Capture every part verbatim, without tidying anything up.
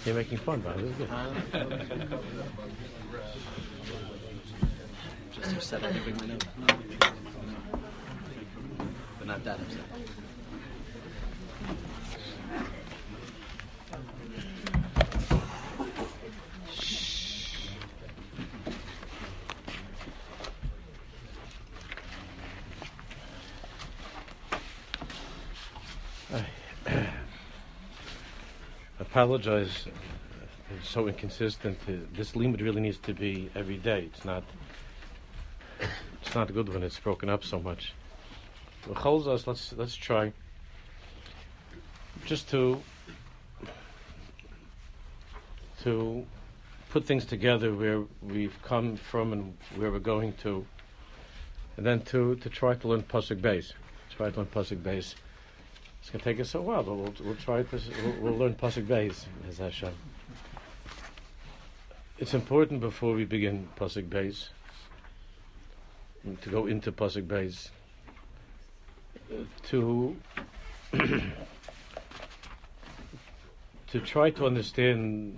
You're making fun, but this is good. Just upset I didn't bring my note. But not that upset. Apologize. It's so inconsistent. This limud really needs to be every day. It's not. It's not good when it's broken up so much. Let's let's try just to to put things together where we've come from and where we're going to, and then to, to try to learn pasuk beis. Try to learn pasuk beis. It's going to take us a while, but we'll we'll try to we'll, we'll learn pasuk beis as Hashem. It's important before we begin pasuk beis to go into pasuk beis uh, to to try to understand.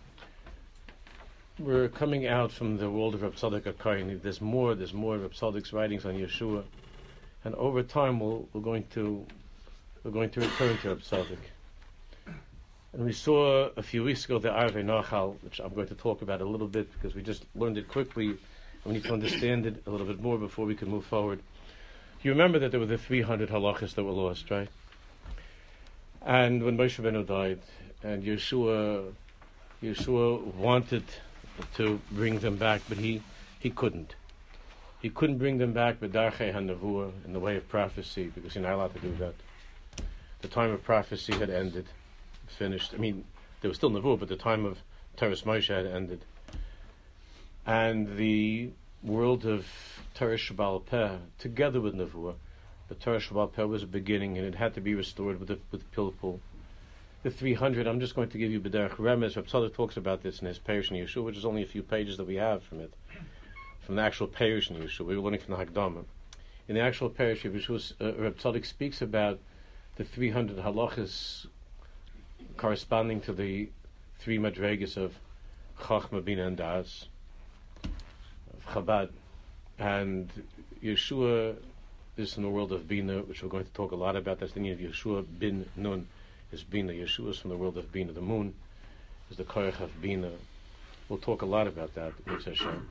We're coming out from the world of Reb Tzadok HaKohen. There's more. There's more of Reb Tzadok's writings on Yeshua, and over time we'll, we're going to we're going to return to Reb Tzadok. And we saw a few weeks ago the Arvei Nachal, which I'm going to talk about a little bit because we just learned it quickly. And we need to understand it a little bit more before we can move forward. You remember that there were the three hundred halachas that were lost, right? And when Moshe Rabbeinu died, and Yeshua Yeshua wanted to bring them back, but he, he couldn't. He couldn't bring them back with Darchei HaNevuah, in the way of prophecy, because you're not allowed to do that. The time of prophecy had ended, finished. I mean, there was still Nevuah, but the time of Teres Moshe had ended. And the world of Torah Sheba'al Peh, together with Nevuah, the Torah Sheba'al Peh was a beginning, and it had to be restored with the, with Pilpul. The three hundred, I'm just going to give you B'derech Remez. Reb Tzadok talks about this in his Perush in Yeshua, which is only a few pages that we have from it, from the actual Perush in Yeshua. We were learning from the Hakdama. In the actual Perush of Yeshua, uh, Reb Tzadok speaks about the three hundred halachas corresponding to the three madregas of Chachma, Bina, and Das, of Chabad. And Yeshua is in the world of Bina, which we're going to talk a lot about. That's the name of Yeshua bin Nun. Is Bina. Yeshua is from the world of Bina. The moon is the Koyach of Bina. We'll talk a lot about that, Mitzvah Hashem.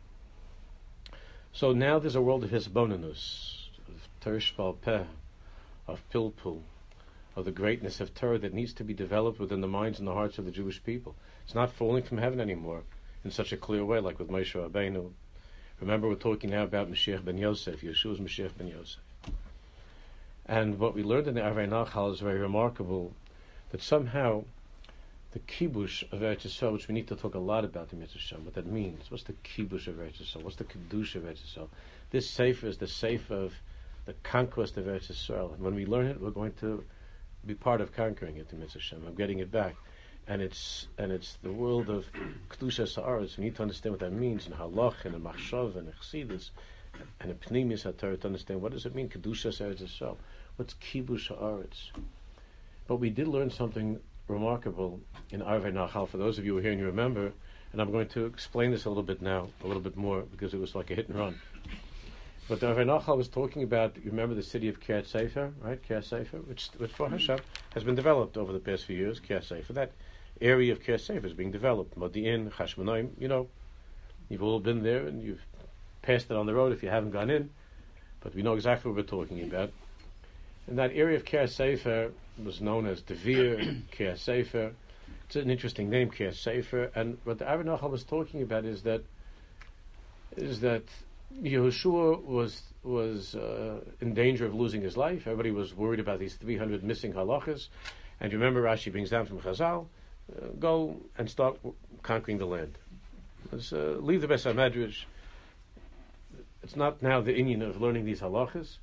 So now there's a world of Hisbonenus, of Torah Sheba'al Peh, of Pilpul, of the greatness of Torah that needs to be developed within the minds and the hearts of the Jewish people. It's not falling from heaven anymore in such a clear way like with Moshe Rabbeinu. Remember, we're talking now about Mashiach ben Yosef. Yeshua's Mashiach ben Yosef. And what we learned in the Arvei Nachal is very remarkable, that somehow the kibush of Eretz Yisrael, which we need to talk a lot about in Mitzvah Hashem, what that means. What's the kibush of Eretz Yisrael? What's the kedusha of Eretz Yisrael? This sefer is the sefer of the conquest of Eretz Yisrael. And when we learn it, we're going to be part of conquering it in Mitzvah Hashem, of getting it back. And it's and it's the world of kedusha sa'aretz. We need to understand what that means in halach and in machshav and in chassidus and in pnimis haTorah to understand what does it mean kedusha Eretz Yisrael. What's kibush haaretz? But we did learn something remarkable in Arvei Nachal. For those of you who are here and you remember, and I'm going to explain this a little bit now, a little bit more, because it was like a hit and run. But the Arvei Nachal was talking about, you remember the city of Kiryat Sefer, right? Kiryat Sefer, which, which for Hashem has been developed over the past few years. Kiryat Sefer, that area of Kiryat Sefer is being developed. Modi'in, Chashmonaim, you know, you've all been there and you've passed it on the road if you haven't gone in. But we know exactly what we're talking about. And that area of Kiryat Sefer was known as Devir, Kiryat Sefer. It's an interesting name, Kiryat Sefer. And what the Arvei Nachal was talking about is that is that Yehoshua was was uh, in danger of losing his life. Everybody was worried about these three hundred missing halachas. And you remember Rashi brings down from Chazal, uh, go and start conquering the land. Let's uh, leave the Beis HaMedrash. It's not now the inyan of learning these halachas.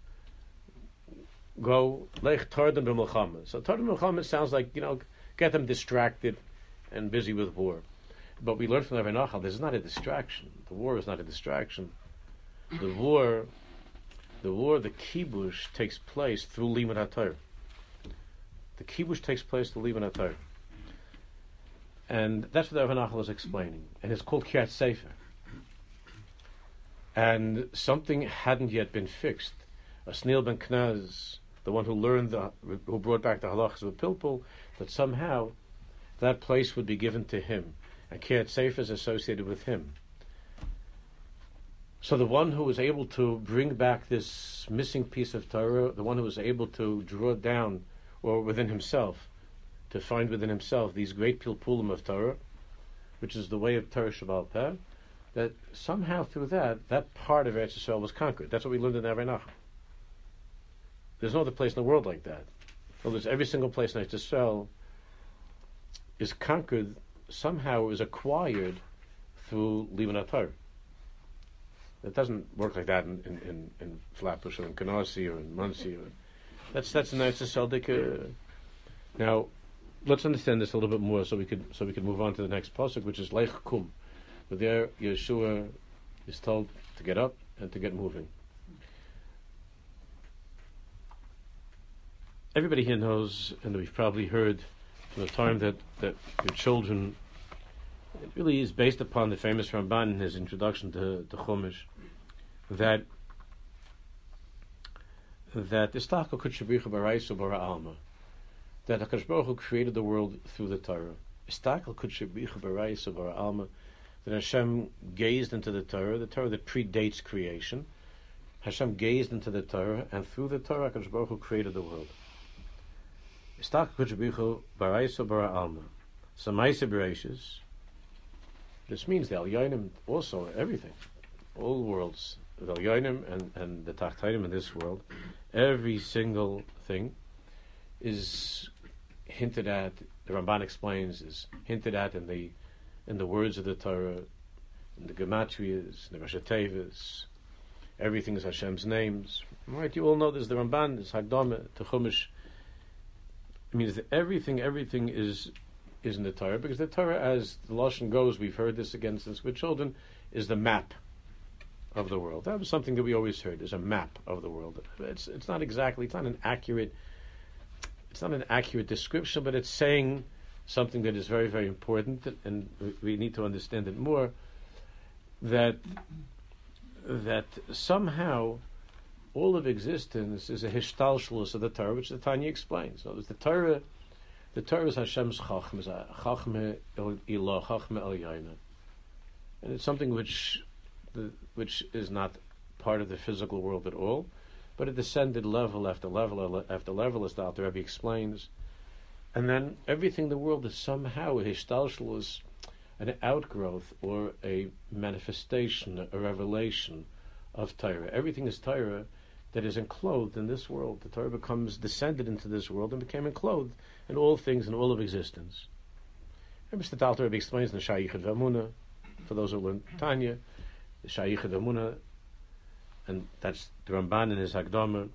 Go lech tardem b'milchama. So tardem b'milchama sounds like, you know, get them distracted and busy with war. But we learned from the Arvei Nachal, this is not a distraction. The war is not a distraction. The war, the war, the kibush takes place through limud haTorah. The kibush takes place through limud haTorah. And that's what the Rav Nachal is explaining. And it's called Kiryat Sefer. And something hadn't yet been fixed. Asnil ben Knaz, the one who learned, the, who brought back the halachas of Pilpul, that somehow that place would be given to him. And Kiryat Sefer is associated with him. So the one who was able to bring back this missing piece of Torah, the one who was able to draw down, or within himself, to find within himself these great pilpulim of Torah, which is the way of Torah Shabbal Peh, that somehow through that, that part of Eretz Yisrael was conquered. That's what we learned in Avnei Nachum. There's no other place in the world like that. Well, there's every single place in Eretz Yisrael is conquered, somehow is acquired through Liman HaTorah. It doesn't work like that in in, in, in Flatbush or in Canarsie or in Muncie. Or, that's that's an Eretz Yisrael. Uh, now, let's understand this a little bit more, so we could so we could move on to the next pasuk, which is Lech Kum. But there, Yeshua is told to get up and to get moving. Everybody here knows, and we've probably heard from the time that, that your children, it really is based upon the famous Ramban in his introduction to, to Chumash, that that Istachel Kutshabricha Baraisu Bara Alma, that HaKadosh Baruch Hu created the world through the Torah. Istachel Kutshabricha Baraisu Bara Alma, that Hashem gazed into the Torah, the Torah that predates creation. Hashem gazed into the Torah, and through the Torah HaKadosh Baruch Hu created the world. Istachel Kutshabricha Baraisu Bara Alma. Samaisa Bereshis. This means the Elyonim also, everything, all worlds, the Elyonim and, and the Tachtainim in this world, every single thing is hinted at, the Ramban explains, is hinted at in the in the words of the Torah, in the Gematrias, in the Rosh Tevas, everything is Hashem's names. Right, you all know this, the Ramban, this Hagdama, to Chumash. It means that everything, everything is is in the Torah, because the Torah, as the Lashon goes, we've heard this again since we're children, is the map of the world. That was something that we always heard, is a map of the world. It's it's not exactly, it's not an accurate, it's not an accurate description, but it's saying something that is very, very important, and we, we need to understand it more, that that somehow all of existence is a hishtalshelus of the Torah, which the Tanya explains. So the Torah The Torah is Hashem's Chachma, Chachma Ilah, Chachma Elyoina, and it's something which, the, which is not part of the physical world at all, but it descended level after level after level, as the Alter Rebbe explains, and then everything in the world is somehow a hishtalshelus, an outgrowth or a manifestation, a revelation of Torah. Everything is Torah that is enclosed in this world. The Torah becomes descended into this world and became enclosed in all things and all of existence. And Mister Alter Rebbe explains in the Shayichad V'Amunah, for those who learn Tanya, the Shayichad V'Amunah, and that's the Ramban in his Hagdama.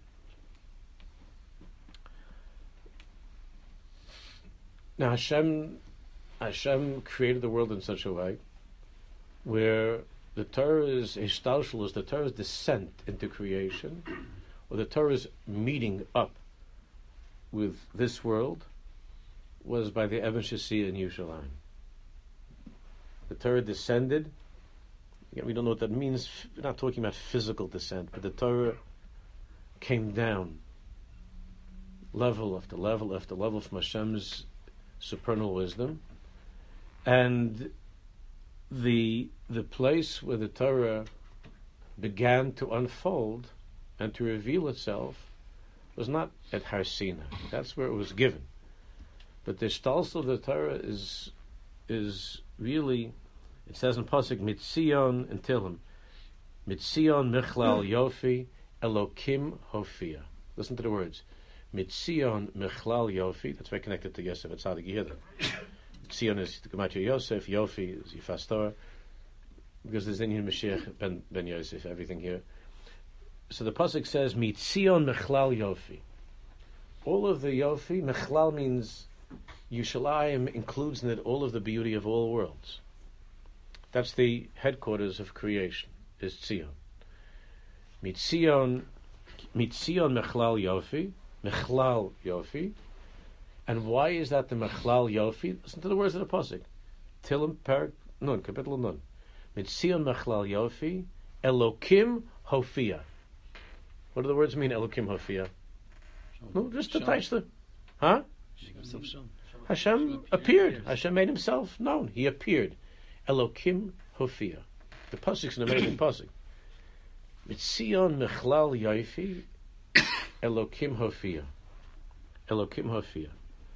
Now Hashem, Hashem created the world in such a way where the Torah is hishtalshelus, the Torah's descent into creation, or the Torah's meeting up with this world, was by the Eben Shasi in Yerushalayim. The Torah descended. Again, we don't know what that means. We're not talking about physical descent, but the Torah came down, level after level after level, from Hashem's supernal wisdom, and the the place where the Torah began to unfold and to reveal itself was not at Har Sinai. That's where it was given. But the stalsel of the Torah is is really, it says in Pasuk, Mitzion and Tillim, Mitzion Michlal Yofi Elokim Hofia. Listen to the words. Mitzion Michlal Yofi. That's very connected to Yosef Atzadik. You hear that? Mitzion is the Gematria Yosef. Yofi is Yifas Torah. Because there's Inyan Mashiach Ben, ben Yosef, everything here. So the Pasuk says, Mitzion Michlal Yofi. All of the Yofi, Michlal means Yushalayim includes in it all of the beauty of all worlds. That's the headquarters of creation, is Tzion. Mitzion, Mitzion Mechlal Yofi, Mechlal Yofi. And why is that the Mechlal Yofi? Listen to the words of the Pasuk. Tilim Perak Nun, Kapitel Nun. Mitzion Mechlal Yofi, Elokim Hofia. What do the words mean, Elokim Hofia? No, just to touch the... Huh? Hashem appeared. Hashem made himself known. He appeared. Elokim Hofia. The pasuk's an amazing pasuk. Mitzion Mechlal Yofi, Elokim Hofia. Elokim Hofia.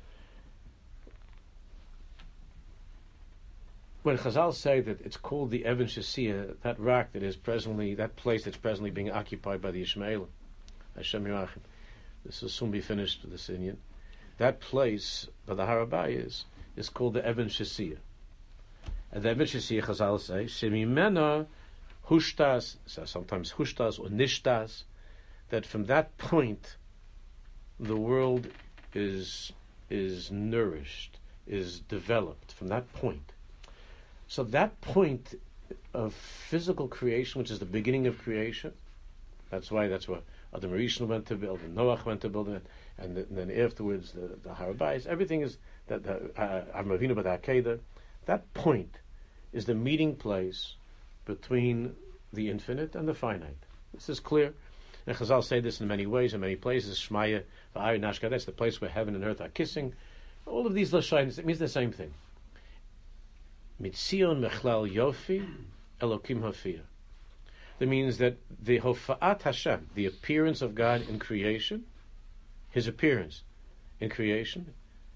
When Chazal say that it's called the Even Shesiyah, that rock that is presently, that place that's presently being occupied by the Ishmael, Hashem Yerachim, this will soon be finished with this Indian. That place, where the Harabai is, is called the Even Shesiyah. And the Even Shesiyah, Chazal say, Shemimena Hushtas, sometimes Hushtas or Nishtas, that from that point, the world is is nourished, is developed from that point. So that point of physical creation, which is the beginning of creation, that's why that's where Adam Rishon went to build, and Noach went to build it, and, the, and then afterwards the, the Harabais, everything is that the Avinu B'Da Akedah. That point is the meeting place between the infinite and the finite. This is clear. And Chazal say this in many ways, in many places. Shmaya, V'Ayin Nashka, that's the place where heaven and earth are kissing. All of these lashonos, it means the same thing. Mitzion Mechlal Yofi, Elokim Hofia. That means that the Hofa'at Hashem, the appearance of God in creation, His appearance in creation,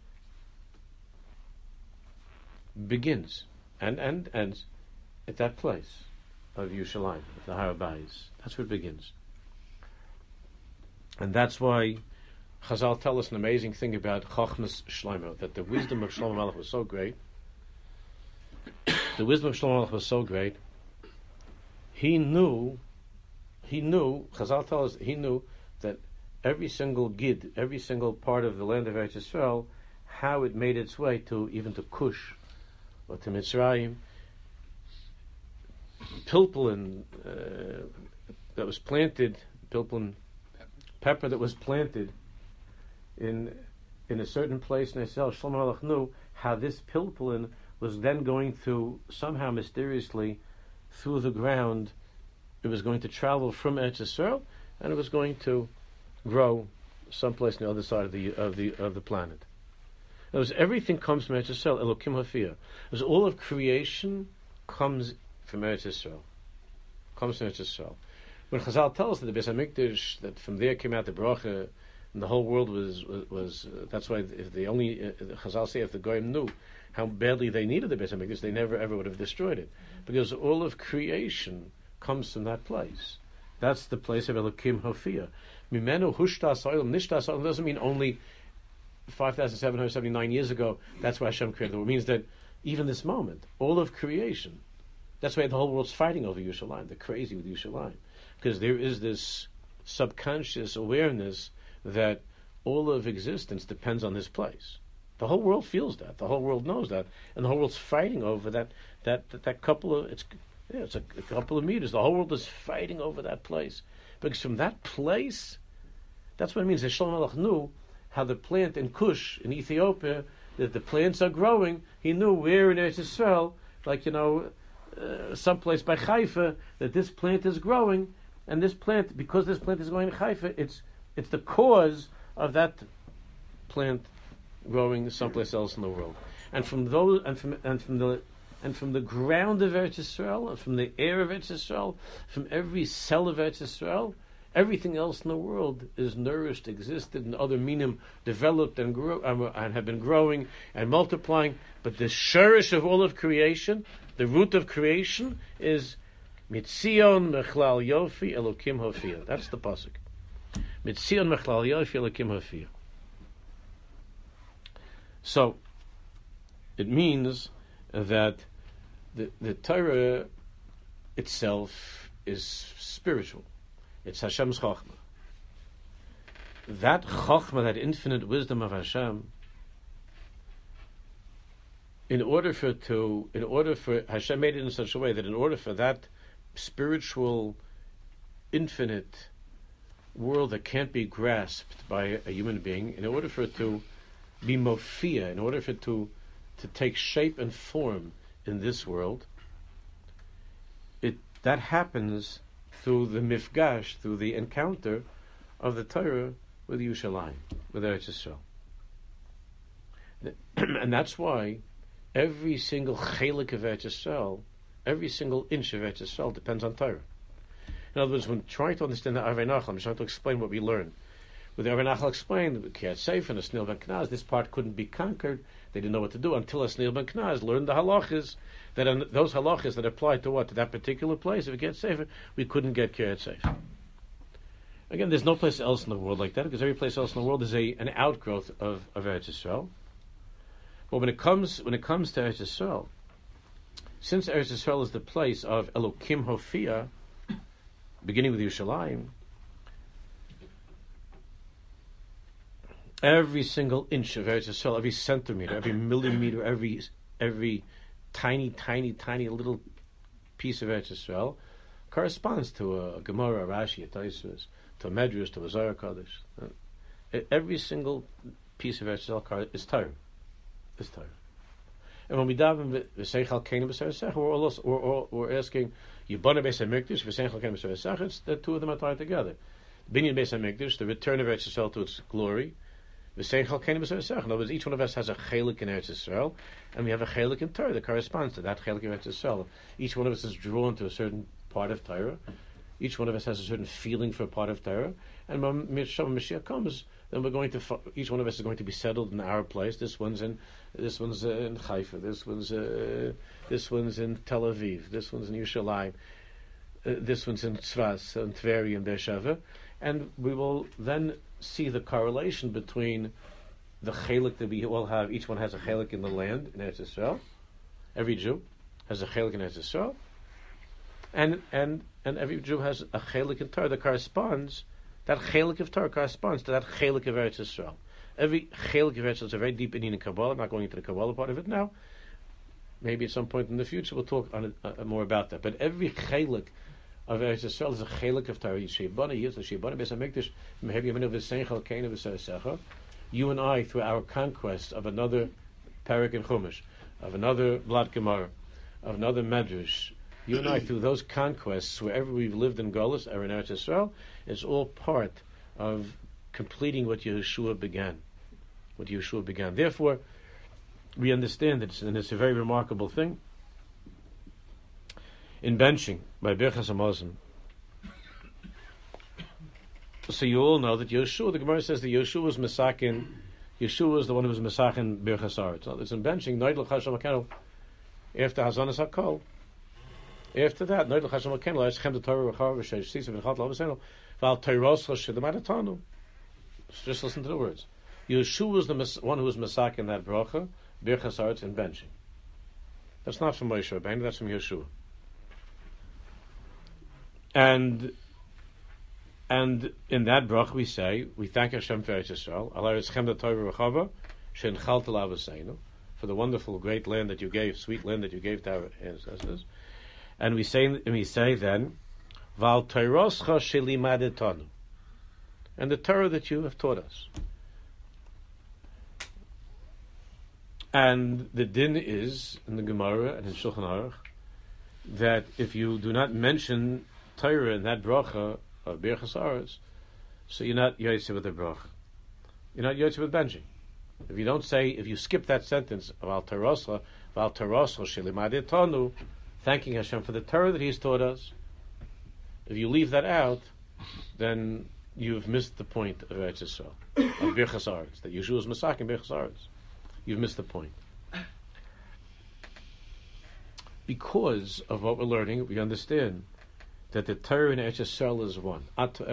begins and, and ends at that place of Yerushalayim, at the Harabais. That's where it begins. And that's why Chazal tell us an amazing thing about Chochmas Shlomo, that the wisdom of Shlomo Melech was so great. The wisdom of Shlomo Melech was so great. He knew, he knew, Chazal tells us, he knew that every single gid, every single part of the land of Eretz Yisrael, how it made its way to even to Kush or to Mitzrayim. Pilpulin uh, that was planted, pilpulin pepper that was planted in in a certain place in Israel. Shlomo Melech knew how this pilpulin was then going to somehow mysteriously through the ground. It was going to travel from Eretz Yisrael, and it was going to grow someplace on the other side of the of the of the planet. It was everything comes from Eretz Yisrael. Elokim Hafiyah. It was all of creation comes from Eretz Yisrael. Comes from Eretz Yisrael. When Chazal tells us that the Beis Hamikdash, that from there came out the bracha, and the whole world was was, was uh, that's why if they only uh, Chazal say if the Goyim knew how badly they needed the Beis Hamikdash, they never ever would have destroyed it, because all of creation comes from that place. That's the place of Elokim Hofiyah. Mimenu Hushtas Olam Nishtas Olam doesn't mean only five thousand seven hundred seventy-nine years ago. That's why Hashem created the world. It means that even this moment, all of creation. That's why the whole world's fighting over Yerushalayim. They're crazy with Yerushalayim, because there is this subconscious awareness that all of existence depends on this place. The whole world feels that. The whole world knows that, and the whole world's fighting over that. That that, that couple of it's yeah, it's a, a couple of meters. The whole world is fighting over that place, because from that place, that's what it means. That Shlomo Melech knew how the plant in Kush in Ethiopia, that the plants are growing. He knew where in Eretz Yisrael, like you know. Uh, someplace by Haifa, that this plant is growing, and this plant, because this plant is growing in Haifa, it's it's the cause of that plant growing someplace else in the world. And from those, and from and from the and from the ground of Eretz Yisrael, and from the air of Eretz Yisrael, from every cell of Eretz Yisrael, everything else in the world is nourished, existed, and other minim developed and grew um, and have been growing and multiplying. But the shurish of all of creation, the root of creation, is Mitzion Mechlal Yofi Elokim Hofiyah. That's the pasuk. Mitzion Mechlal Yofi Elokim Hofiyah. So it means that the the Torah itself is spiritual. It's Hashem's Chochmah. That Chochmah, that infinite wisdom of Hashem, in order for to, in order for Hashem made it in such a way that in order for that spiritual, infinite world that can't be grasped by a human being, in order for it to be mofia, in order for it to to take shape and form in this world, it that happens through the mifgash, through the encounter of the Torah with Yerushalayim, with Eretz Yisrael. And that's why every single chelik of Eretz Yisrael, every single inch of Eretz Yisrael depends on Torah. In other words, when trying to understand the Arvei Nachal, I'm trying to explain what we learned. With the Arvei Nachal explained, with Kiryat Sefer and the Snil ben Knaz, this part couldn't be conquered. They didn't know what to do until a Snil ben Knaz learned the halachas, that are, those halachas that apply to what? To that particular place. If we get Sefer, we couldn't get Kiryat Sefer. Again, there's no place else in the world like that, because every place else in the world is a, an outgrowth of, of Eretz Yisrael. But when it comes when it comes to Eretz Yisrael, since Eretz Yisrael is the place of Elokim Hofia, beginning with Yerushalayim, every single inch of Eretz Yisrael, every centimeter, every millimeter, every every tiny, tiny, tiny little piece of Eretz Yisrael corresponds to a, a Gemara, a Rashi, a Tosfos, to a Medrash, to a Zohar Kodesh. Uh, every single piece of Eretz Yisrael is Torah. Is Torah. And when we daven v'seichal keinu b'seresech, we're also we're, we're asking Yibana Beis Hamikdash v'seichal keinu b'seresech. It's the two of them are tied together. Binyan Beis Hamikdash, the return of Eretz Yisrael to its glory. V'seichal keinu b'seresech. In other words, each one of us has a chelik in Eretz Yisrael, and we have a chelik in Torah that corresponds to that chelik in Eretz Yisrael. Each one of us is drawn to a certain part of Torah. Each one of us has a certain feeling for a part of Torah. And when Mashiach comes, then we're going to. Each one of us is going to be settled in our place. This one's in. This one's uh, in Haifa. This one's. Uh, this one's in Tel Aviv. This one's in Yerushalayim. Uh, this one's in Tzfas and Tveri and Beersheva, and we will then see the correlation between the chelik that we all have. Each one has a chelik in the land in Eretz Yisrael. Every Jew has a chelik in Eretz Yisrael, and and and every Jew has a chelik in Torah that corresponds. That chelik of Torah corresponds to that chelik of Eretz Yisrael. Every chelik of Eretz Yisrael is a very deep Indian in Kabbalah. I'm not going into the Kabbalah part of it now. Maybe at some point in the future we'll talk on it, uh, more about that. But every chelik of Eretz Yisrael is a chelik of Torah. You and I, through our conquest of another Parak and Chumash, of another Blad Gemara, of another Medrash, you and I, through those conquests, wherever we've lived in Golus or in Eretz Yisrael, it's all part of completing what Yeshua began. What Yeshua began. Therefore, we understand that, and it's a very remarkable thing. In benching by Birchas Hamazon, so you all know that Yeshua, the Gemara says that Yeshua was Mesakin, Yeshua was the one who was Mesakin Birchas Aretz. So it's in benching, Noidel Chasham HaKenel, after Hazanas HaKol. After that, Noidel Chasham HaKenel, Eschem the Torah Rechav V'Sheish Sisa V'Chat Lo V'Seno, Val Teiros Chashid Amatanu. Just listen to the words. Yeshua was the mes- one who was Mesakin in that bracha, Birchas Aretz, and benching. That's not from Moshe Rabbeinu, that's from Yeshua. And and in that brach we say, we thank Hashem for Eretz Yisrael, Allah Eschem the Torah Rechava, Shein Chal Telav V'Seinu, for the wonderful, great land that you gave, sweet land that you gave to our ancestors. And we say, and we say then, Val Teiroscha Shelimadetanu, and the Torah that you have taught us. And the din is in the Gemara and in Shulchan Aruch that if you do not mention Torah in that bracha of Birchas Aretz, so you're not yotze with the bracha. You're not yotze with benching. If you don't say, if you skip that sentence of Al Teroscha, Val Teroscha Shelimadetanu, thanking Hashem for the Torah that He's taught us, if you leave that out, then you've missed the point of Eretz Yisrael, of Birchas Aretz, that Yeshua is Mesakin Birchas Aretz. You've missed the point. Because of what we're learning, we understand that the Torah in Eretz Yisrael is one.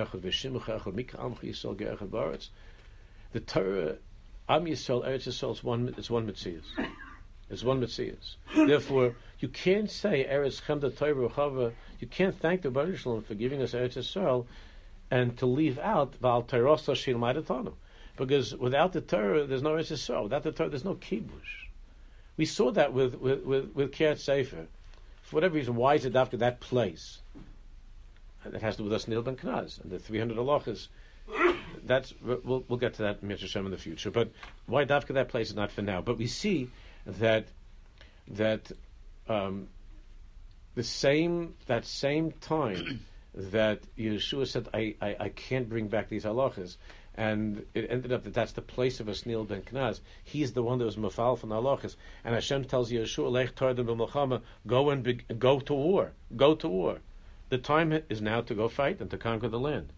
The Torah, Am Yisrael, Eretz Yisrael is one. It's one Metzias. It's one Metzias. Therefore, you can't say Eretz Chemda Torah Chava. You can't thank the Baruch Shalom for giving us Eretz Yisrael, and to leave out Val Terosa Shil Ma'adatanu. Because without the Torah, there's no Eretz Yisrael. Without the Torah, there's no Kibush. We saw that with with with, with Kiryat Sefer. For whatever reason, why is it after that place? And it has to do with us Nil Ben Knaz and the three hundred halachas. That's we'll we'll get to that Mitzvah Shem in the future. But why Dafka that place is not for now. But we see that that um, the same that same time that Yeshua said, I, I, I can't bring back these halachas, and it ended up that that's the place of Asnil ben Knaz. He's the one that was mafal from the halachas, and Hashem tells Yeshua, Lech Tardim b'Milchama, go and be, go to war, go to war. The time is now to go fight and to conquer the land.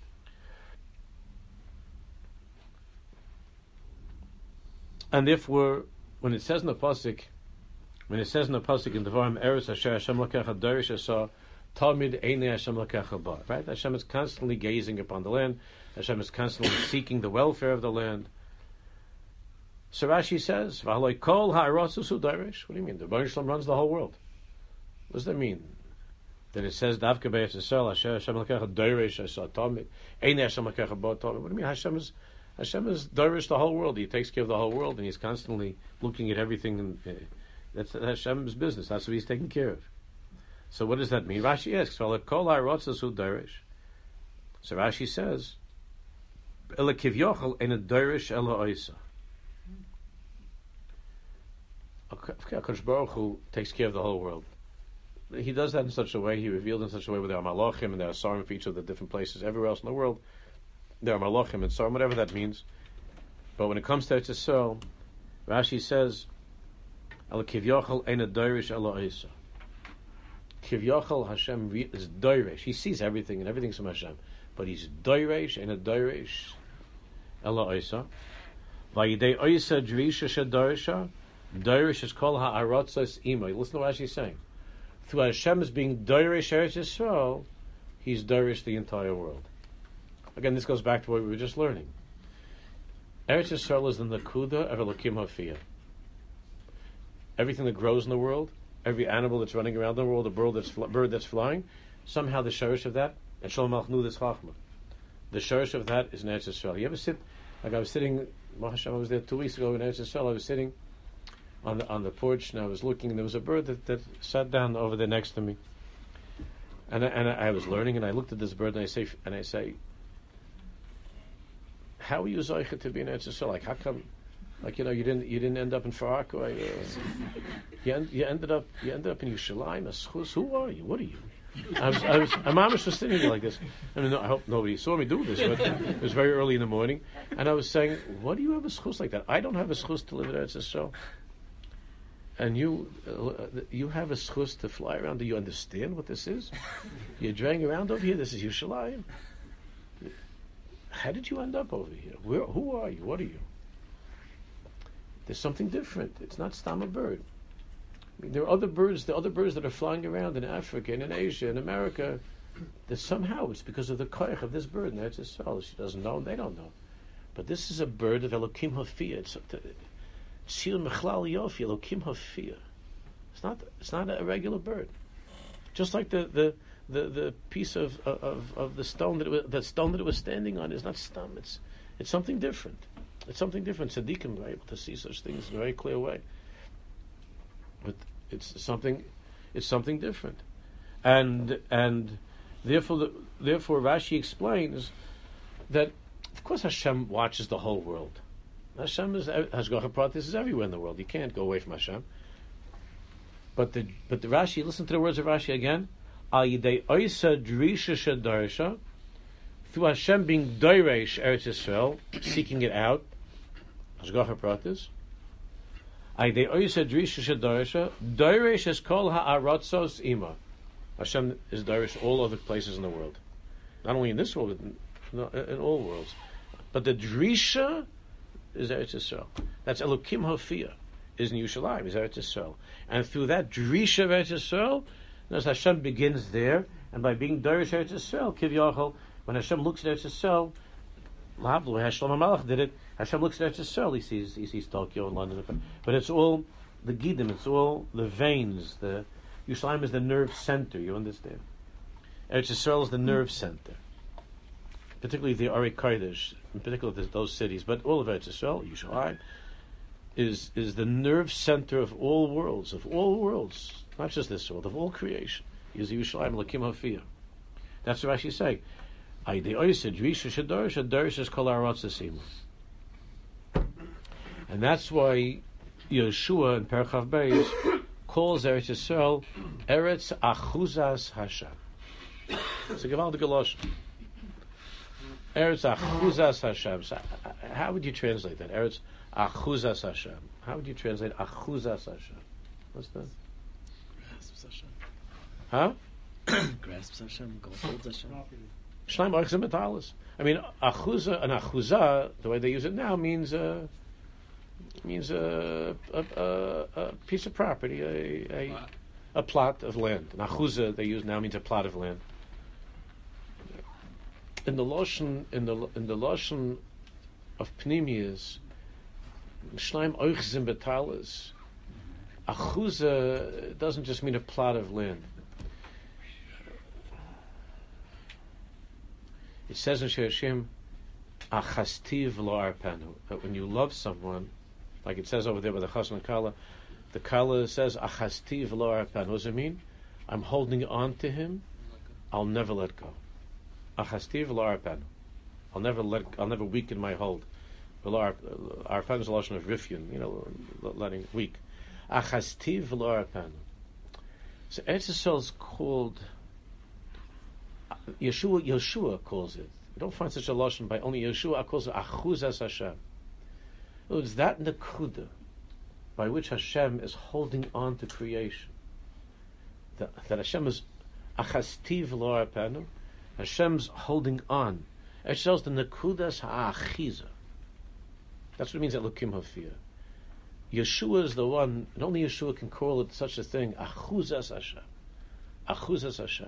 And therefore, when it says in the pasuk, when it says in the pasuk in Devarim, Eretz Asher Hashem Lakecha Dorish Asa, Talmid Einei Hashem Lakecha Ba. Right? Hashem is constantly gazing upon the land. Hashem is constantly seeking the welfare of the land. So Rashi says, V'haloi Kol Ha'aratzus Dorish. What do you mean? The Baruch Shalom runs the whole world. What does that mean? Then it says, Davka Be'etz Yisrael Asher Hashem Lakecha Dorish Asa Talmid Einei Hashem Lakecha Ba Talmid. What do you mean? Hashem is Hashem is Dorish the whole world. He takes care of the whole world, and He's constantly looking at everything. And, uh, that's Hashem's business. That's what He's taking care of. So what does that mean? Rashi asks, "Well, kol ha'arotzos hu dorish." So Rashi says, "Ela kivyochel ein a dorish ela oisa." HaKadosh Baruch Hu takes care of the whole world. He does that in such a way. He revealed in such a way where there are malachim and there are sarim for each of the different places. Everywhere else in the world, there are malachim and sarim, whatever that means. But when it comes to Eretz Yisrael, Rashi says, "Ela kivyochel ein a dorish ela oisa." Kivyachal Hashem is doiresh. He sees everything, and everything's from Hashem. But He's doiresh and a doiresh. Ella oisa. Vayidei oisa drisha shedoresha. Doiresh is called ha'aratzos ima. Listen to what she's saying. Through Hashem's being doiresh Eretz Yisrael, He's doiresh the entire world. Again, this goes back to what we were just learning. Eretz Yisrael is the nakuda of Elokim Hafiyah. Everything that grows in the world, every animal that's running around the world, a bird that's, fl- bird that's flying, somehow the shorish of that, and Shalom Malchnu this Chachma, the shorish of that is in Eretz Yisrael. You ever sit, like I was sitting, I was there two weeks ago in Eretz Yisrael, I was sitting on the on the porch, and I was looking, and there was a bird that, that sat down over there next to me, and I, and I, I was learning, and I looked at this bird, and I say, and I say, how are you zoichet to be in Eretz Yisrael? Like, how come? Like, you know, you didn't you didn't end up in Farak, or uh, you, en- you ended up you ended up in Yerushalayim. Who are you? What are you? I was I was my mom was just sitting there like this. I mean, no, I hope nobody saw me do this, but it was very early in the morning, and I was saying, "What do you have a schus like that? I don't have a schus to live in Eretz Yisrael, and you uh, you have a schus to fly around. Do you understand what this is? You're driving around over here. This is Yerushalayim. How did you end up over here? Where? Who are you? What are you?" There's something different. It's not stam a bird. I mean, there are other birds, there are other birds that are flying around in Africa and in Asia and America, that somehow it's because of the koich of this bird. And that's Yisrael. She doesn't know, and they don't know. But this is a bird of Elokim Hafiyah. It's Sil Mechlal Yofi, Elokim Hafiyah. It's not. It's not a regular bird. Just like the the, the, the piece of, of of the stone that it was, the stone that it was standing on is not stam. It's it's something different. It's something different. Tzaddikim are able to see such things in a very clear way. But it's something, it's something different, and and therefore the, therefore Rashi explains that of course Hashem watches the whole world. Hashem is Hashgacha Pratis is everywhere in the world. You can't go away from Hashem. But the but the Rashi, listen to the words of Rashi again. Al yidei oisa drisha shedarsha, through Hashem being doiresh Eretz Yisrael, seeking it out. Hashgacha Pratis. Aydei oisa drisha shedarsha, doiresh is kol ha'aratzos ima. Hashem is doiresh all other places in the world, not only in this world, but in, in all worlds. But the drisha is Eretz Yisrael. That's Elokim Hafiyah, is in Yerushalayim, is Eretz Yisrael. And through that drisha of Eretz Yisrael, as Hashem begins there, and by being doiresh Eretz Yisrael, Kivyachol, when Hashem looks at Eretz Yisrael, L'havdil, Shlomo Malach did it. Hashem looks at Eretz Yisrael. He sees, he sees Tokyo and London, but it's all the gidim. It's all the veins. The Yerushalayim is the nerve center. You understand? Eretz Yisrael is the nerve center, particularly the Ari Kodesh, in particular those cities. But all of Eretz Yisrael, Yerushalayim, is is the nerve center of all worlds, of all worlds, not just this world, of all creation. Is Yerushalayim Elokim Hafiyah. That's what Rashi is saying. And that's why Yeshua in Perchav Beis calls Eretz Yisrael Eretz Achuzas Hashem. It's a gewaltige lashon. Eretz Achuzas Hashem. So, uh, how would you translate that? Eretz Achuzas Hashem. How would you translate Achuzas Hashem? What's that? Grasps Hashem. Huh? Grasps Hashem. Holds Hashem. Shleim Orchzim Metalis. I mean, Achuza, an Achuza, the way they use it now, means uh, means a, a, a, a piece of property, a, a, a plot of land. An Achuza they use now means a plot of land. In the Lashon, in the in the Lashon of Pnimius, Shleim Orchzim Metalis, Achuza doesn't just mean a plot of land. It says in Shirashim, Achastiv lo arpanu, that when you love someone, like it says over there with the Chassan and Kala, the Kala says, Achastiv lo arpanu. What does it mean? I'm holding on to him, I'll never let go. Achastiv lo arpanu. I'll never let, I'll never weaken my hold. Arpanu is a lotion of rifyun, you know, letting weak. Achastiv lo arpanu. So Eretz Yisrael is called, Yeshua, Yeshua calls it. You don't find such a lashon by only Yeshua calls it Achuzas Hashem. It's that nekuda by which Hashem is holding on to creation. That, that Hashem is Achastiv lo arpanu. Hashem's holding on. It shows the nekudas ha'achiza. That's what it means at Lukim Hafiyah. Yeshua is the one, and only Yeshua can call it such a thing. Achuzas Hashem. Achuzas Hashem.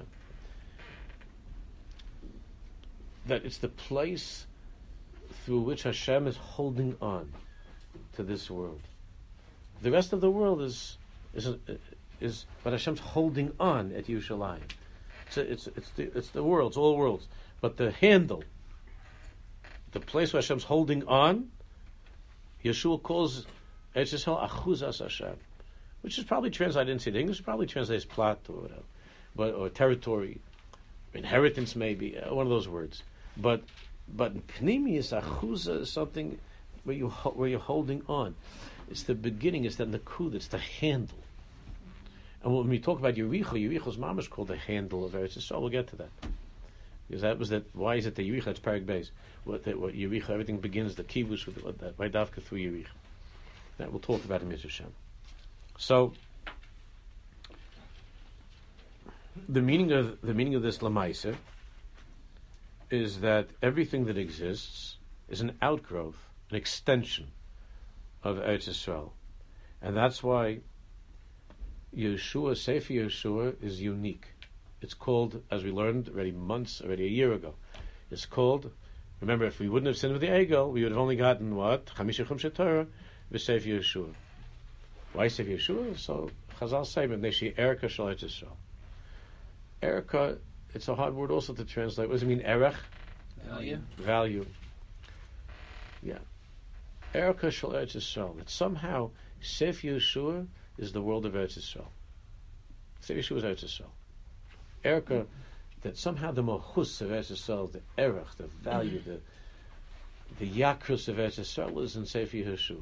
That it's the place through which Hashem is holding on to this world. The rest of the world is is is, but Hashem's holding on at Yerushalayim. It's a, it's it's the it's the worlds, all worlds. But the handle, the place where Hashem's holding on, Yeshua calls Eretz Yisrael Achuzas Hashem, which is probably translated into the English. Probably translates plot or whatever, but or territory, inheritance maybe, uh, one of those words. But but Pnimius Achuza is something where you where you're holding on. It's the beginning. It's the nakud. It's the handle. And when we talk about Yericho, Yericho's mom is called the handle of Eretz Yisrael. We'll get to that because that was that. Why is it the Yericho? It's Parag Beis. What, what Yericho? Everything begins the kivush with what, that by Davka through Yericho. That we'll talk about in Mitzvah Shem. So the meaning of the meaning of this Lamaisa is that everything that exists is an outgrowth, an extension of Eretz Yisrael. And that's why Yeshua, Sefer Yeshua, is unique. It's called, as we learned already months, already a year ago, it's called, remember, if we wouldn't have sinned with the Egel, we would have only gotten what? Chamisha Chumshe Torah, Sefer Yeshua. Why Sefer Yeshua? So Chazal say, Neshi Erika Shal Eretz Yisrael. Erika, it's a hard word also to translate. What does it mean, erech? Value. Value. Yeah. Erika Shal Eretz Yisrael. That somehow Sefer Yeshua is the world of Eretz Yisrael. Sefer Yeshua is Eretz Yisrael. Erika, that somehow the mohus of Eretz Yisrael, the erech, the value, the the yakrus of Eretz Yisrael is in Sefer Yeshua.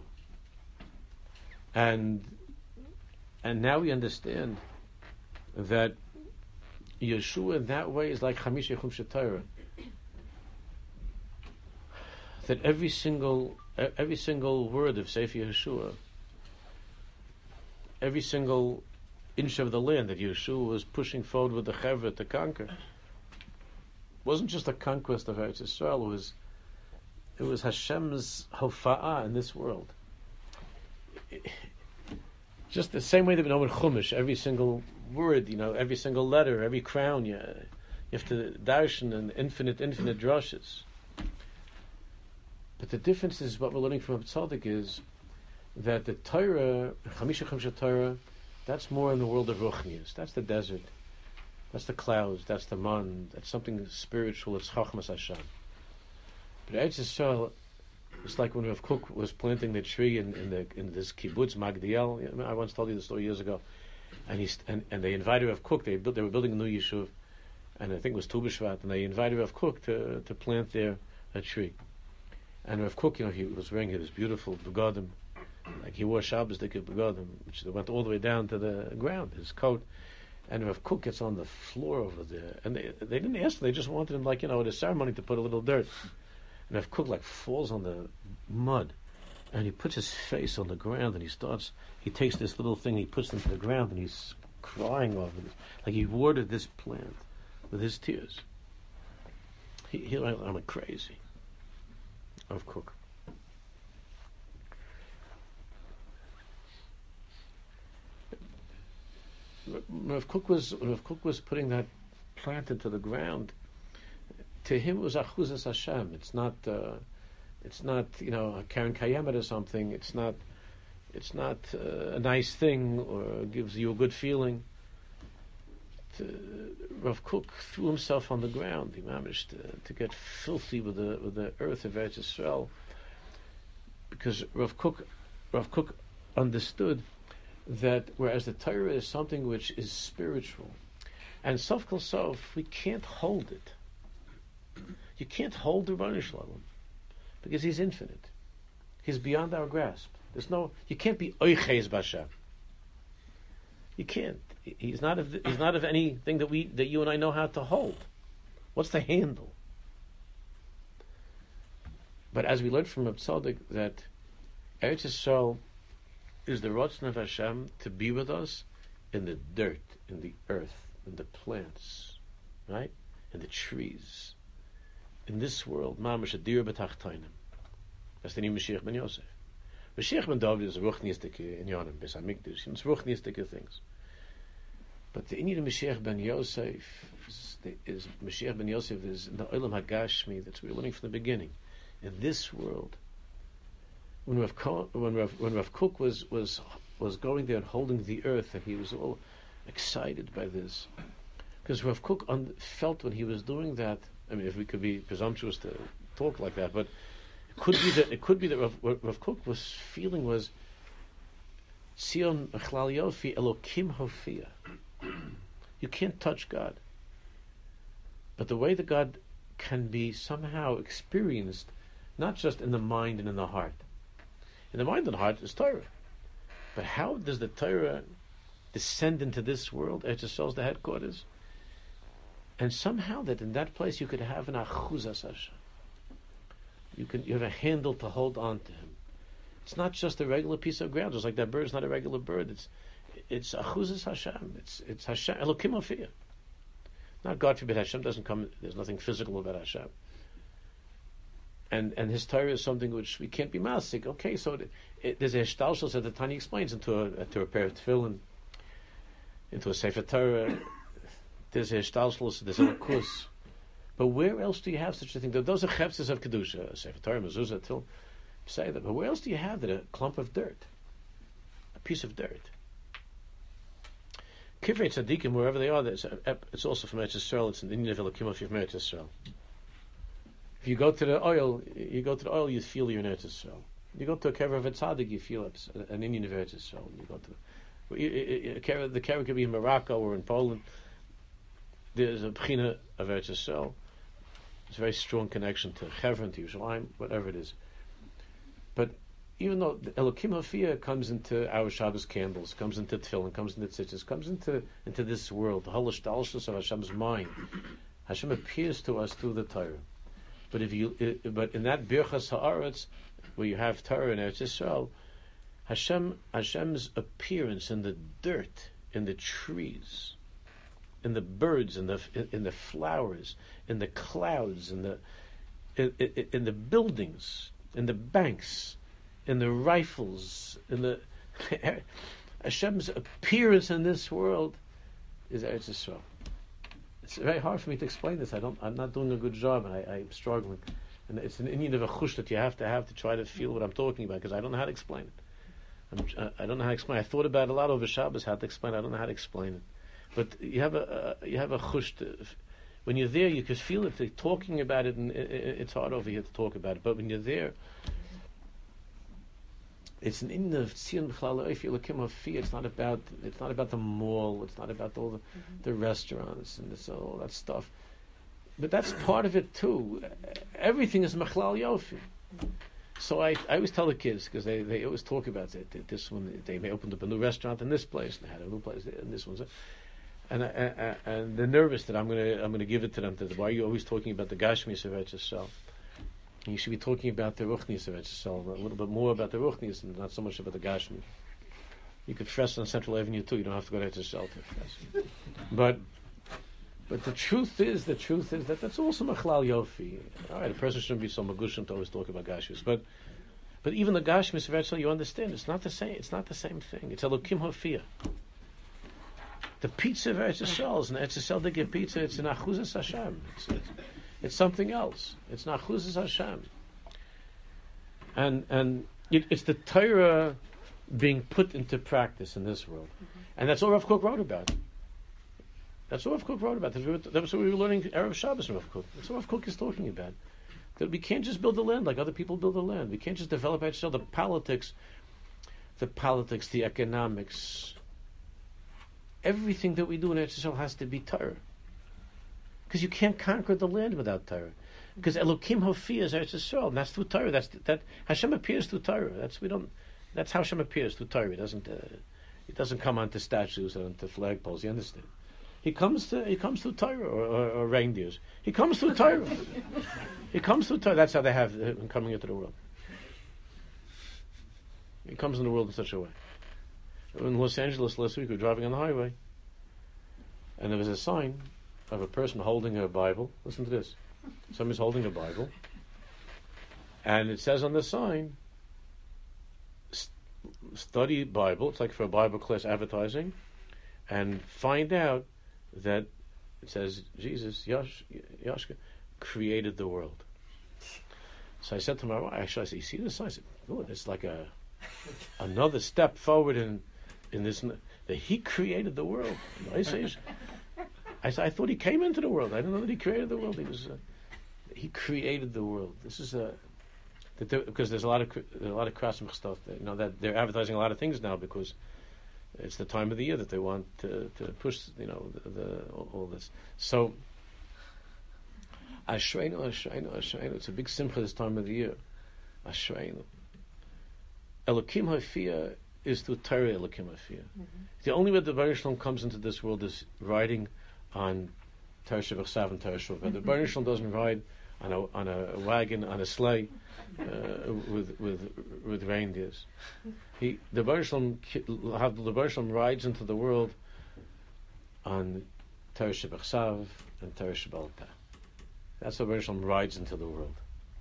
And and now we understand that Yeshua in that way is like Chamisha Chumshe Torah. That every single every single word of Sefer Yeshua, every single inch of the land that Yeshua was pushing forward with the Chevra to conquer, wasn't just a conquest of Eretz Yisrael. It was it was Hashem's hofa'ah in this world. It, just the same way that we know in Chumash, every single word, you know, every single letter, every crown, you, you have to darshan and infinite, infinite drushes. But the difference is what we're learning from a tzaddik is that the Torah, Chamisha Chamisha Torah, that's more in the world of Ruchnius. That's the desert. That's the clouds. That's the man. That's something spiritual. It's Chachmas Hashem. But Eretz Yisrael, it's like when Rav Kook was planting the tree in, in the in this kibbutz Magdiel. I once told you the story years ago, and he and, and they invited Rav Kook. They built. They were building a new yeshuv, and I think it was Tu B'Shvat, and they invited Rav Kook to to plant there a tree. And Rav Kook, you know, he was wearing his beautiful begadim, Like he wore Shabbos the Begodim, which went all the way down to the ground, his coat. And Rav Kook gets on the floor over there, and they they didn't ask him, they just wanted him, like, you know, at a ceremony to put a little dirt. And Rav Kook, like, falls on the mud, and he puts his face on the ground, and he starts, he takes this little thing, he puts it into the ground, and he's crying over it. Like he watered this plant with his tears. He, he I'm like crazy. Rav Kook. Rav Kook was Rav Kook was putting that plant into the ground. To him, it was achuzas Hashem. It's not. Uh, it's not. You know, a Karen Kayemet or something. It's not. It's not uh, a nice thing or gives you a good feeling. To, Rav Kook threw himself on the ground. He managed to, to get filthy with the with the earth of Eretz Yisrael, because Rav Kook, Rav Kook understood that whereas the Torah is something which is spiritual, and Sof Kol Sof, we can't hold it. You can't hold the Rebbeinu Shalom because He's infinite. He's beyond our grasp. There's no, you can't be Oiches B'Hashem. You can't. He's not of. He's not of anything that we that you and I know how to hold. What's the handle? But as we learned from Reb Tzadok, that Eretz Yisrael is the Ratzon of Hashem to be with us in the dirt, in the earth, in the plants, right, in the trees, in this world. Mamash adir b'tachtainim. That's the name of Mashiach ben Yosef. Mashiach ben David is ruchniistike in Yonim, Beis Hamikdash. It's ruchniistike things. But the Inyan of Mashiach ben Yosef is, is Mashiach ben Yosef is in the Olam Hagashmi. That's what we're learning from the beginning. In this world, when Rav, Ko, when Rav, when Rav Kook was was was going there and holding the earth, and he was all excited by this, because Rav Kook un- felt when he was doing that. I mean, if we could be presumptuous to talk like that, but it could be that it could be that Rav, Rav Kook was feeling was Sion Echlal Yofi Elokim Hofia. You can't touch God, but the way that God can be somehow experienced, not just in the mind and in the heart. In the mind and heart is Torah, but how does the Torah descend into this world? Eretz Yisrael is the headquarters, and somehow that in that place you could have an achuzas Hashem. You can you have a handle to hold on to Him. It's not just a regular piece of ground. Just like that bird is not a regular bird. It's it's achuzas Hashem. It's it's Hashem Elokim Hofiyah. Not God forbid Hashem doesn't come. There's nothing physical about Hashem. And and His Torah is something which we can't be masik. Okay, so it, it, there's a hishtalshus that the Tanya explains into a into a pair of tefillin, into a sefer Torah. There's a hishtalshus. There's a lakus. But where else do you have such a thing? Those are chepses of kedusha, sefer Torah, mezuzah, till say that. But where else do you have that? A clump of dirt, a piece of dirt. Kivrei tzaddikim, wherever they are, it's also from Eretz Yisrael. It's in the Indian Elokim of Eretz Yisrael. If you go to the oil, you go to the oil, you feel you're in Eretz Yisrael. You go to a kever of a tzaddik, you feel it's an Indian of Eretz Yisrael. You go to the kever could be in Morocco or in Poland. There's a bechina of Eretz Yisrael. It's a very strong connection to Chevron, to Yerushalayim, whatever it is. But even though the Elokim Hofiyah comes into our Shabbos candles, comes into Tefillin, comes into Tzitzis, comes into into this world, the whole ishtalshus of Hashem's mind, Hashem appears to us through the Torah. But if you, it, but in that Birchas Haaretz, where you have Torah and Eretz Yisrael, Hashem, Hashem's appearance in the dirt, in the trees, in the birds, in the in the flowers, in the clouds, in the in, in, in the buildings, in the banks, in the rifles, in the Hashem's appearance in this world is Eretz Yisrael. It's very hard for me to explain this. I don't. I'm not doing a good job, and I, I'm struggling. And it's an Indian of a chush that you have to have to try to feel what I'm talking about, because I don't know how to explain it. I'm, I don't know how to explain. I thought about it a lot over Shabbos how to explain it. I don't know how to explain it. But you have a uh, you have a chush. To, when you're there, you can feel it. They're talking about it, and it, it, it's hard over here to talk about it. But when you're there, it's an Indian of Tzion B'chlal Oif Elokim Hofiyah. It's not about it's not about the mall. It's not about all the, mm-hmm. the restaurants and this, all that stuff. But that's part of it too. Everything is Mechlal Yofi. So I, I always tell the kids, because they, they always talk about it, that this one, they may opened up a new restaurant in this place, and they had a new place there, and this one's, and I, I, and they're nervous that I'm gonna I'm gonna give it to them. That why are you always talking about the Gashmis of Eretz Yisrael? You should be talking about the Ruchnis of Eretz Yisrael, a little bit more about the Ruchnis and not so much about the Gashmi. You could fresh on Central Avenue too. You don't have to go to Eretz Yisrael to fresh. But but the truth is, the truth is that that's also Machlal Yofi. All right, a person shouldn't be so magushim to always talk about Gashmis, but but even the Gashmis of Eretz Yisrael, you understand, it's not the same. It's not the same thing. It's Elokim Hofiyah. The pizza of Eretz Yisrael is an Eretz Yisrael they give pizza. It's an Achuzas Hashem. It's, it's, it's something else. It's an Achuzas Hashem. And and it, it's the Torah being put into practice in this world, mm-hmm. and that's all Rav Kook wrote about. That's all Rav Kook wrote about. That's what we were learning Erev Shabbos from Rav Kook. That's what Rav Kook is talking about. That we can't just build the land like other people build the land. We can't just develop Eretz Yisrael. The politics, the politics, the economics. Everything that we do in Eretz Yisrael has to be Torah. Because you can't conquer the land without Torah. Because Elokim Hofiyah is Eretz Yisrael, and that's through Torah. That's that Hashem appears through Torah. That's we don't. That's how Hashem appears through Torah. He doesn't. Uh, he doesn't come onto statues or onto flagpoles. You understand? He comes to. He comes through Torah or, or, or reindeers. He comes through Torah. He comes through Torah. That's how they have him coming into the world. He comes in the world in such a way. In Los Angeles last week, we were driving on the highway, and there was a sign of a person holding a Bible. Listen to this. Somebody's holding a Bible, and it says on the sign, study Bible. It's like for a Bible class advertising, and find out that it says Jesus, Yash, Yashka, created the world. So I said to my wife, actually, I said, you see this sign? I said, oh, it's like a another step forward in in this, that he created the world. I say, I said, I thought he came into the world. I didn't know that he created the world. He was, uh, he created the world. This is a, that there, because there's a lot of there's a lot of Krasmach stuff. That, you know that they're advertising a lot of things now because it's the time of the year that they want to, to push. You know the, the all, all this. So, Ashreinu, Ashreinu, Ashreinu. It's a big simcha this time of the year. Ashreinu. Elokim Hafiyah is through Torah Elokim Hafiyah. Mm-hmm. The only way the Baruch Shalom comes into this world is riding on Torah Shevach and Torah Shuvah. The Baruch Shalom doesn't ride on a on a wagon, on a sleigh, uh, with with with reindeers. He the Baruch Shalom have the Baruch Shalom rides into the world on Torah Shevach and Torah Shebal Peh. That's how Baruch Shalom rides into the world.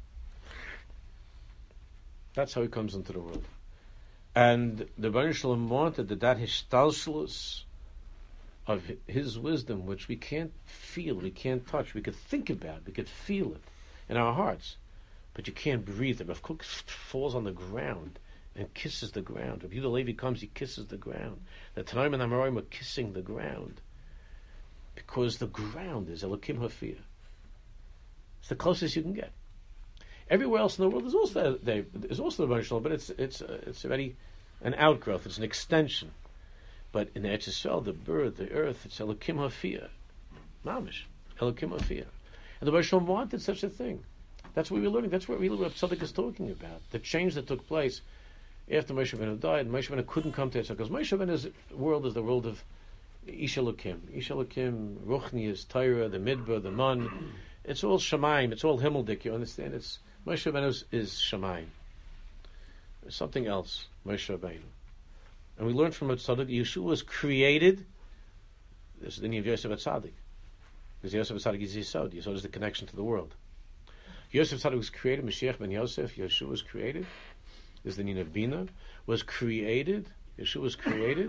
That's how he comes into the world. And the Baruch Shalom wanted that that hishtalshlus of his wisdom, which we can't feel, we can't touch, we could think about, we could feel it in our hearts, but you can't breathe it. Rav Kook falls on the ground and kisses the ground. Rav Yehuda Levi comes, he kisses the ground. The Tanaim and Amoraim are kissing the ground because the ground is Elokim Hafiyah. It's the closest you can get. Everywhere else in the world is also they, there's also the Baruch Shalom, but it's it's uh, it's already an outgrowth. It's an extension. But in the Eretz Yisrael, the bird, the earth, it's Elokim Hafiyah, mamish, Elokim Hafiyah, and the Baruch Shalom wanted such a thing. That's what we were learning. That's what really Reb Tzadok is talking about. The change that took place after Moshe Rabbeinu died. Moshe Rabbeinu couldn't come to Eretz Yisrael because Moshe Rabbeinu's world is the world of Ish Elokim, Ish Elokim, Ruchni is Torah, the Midbar, the Man. It's all Shemaim. It's all Himmeldik. You understand? It's Moshe Rabbeinu is Shemaim. There's something else, Moshe Rabbeinu. And we learned from a tzaddik, Yeshua was created. This is the name of Yosef HaTzadik. Because Yosef HaTzadik is Yisod. Yisod is the connection to the world. Yosef HaTzadik was created. Mashiach ben Yosef, Yeshua was created. This is the name of Bina. Was created. Yeshua was created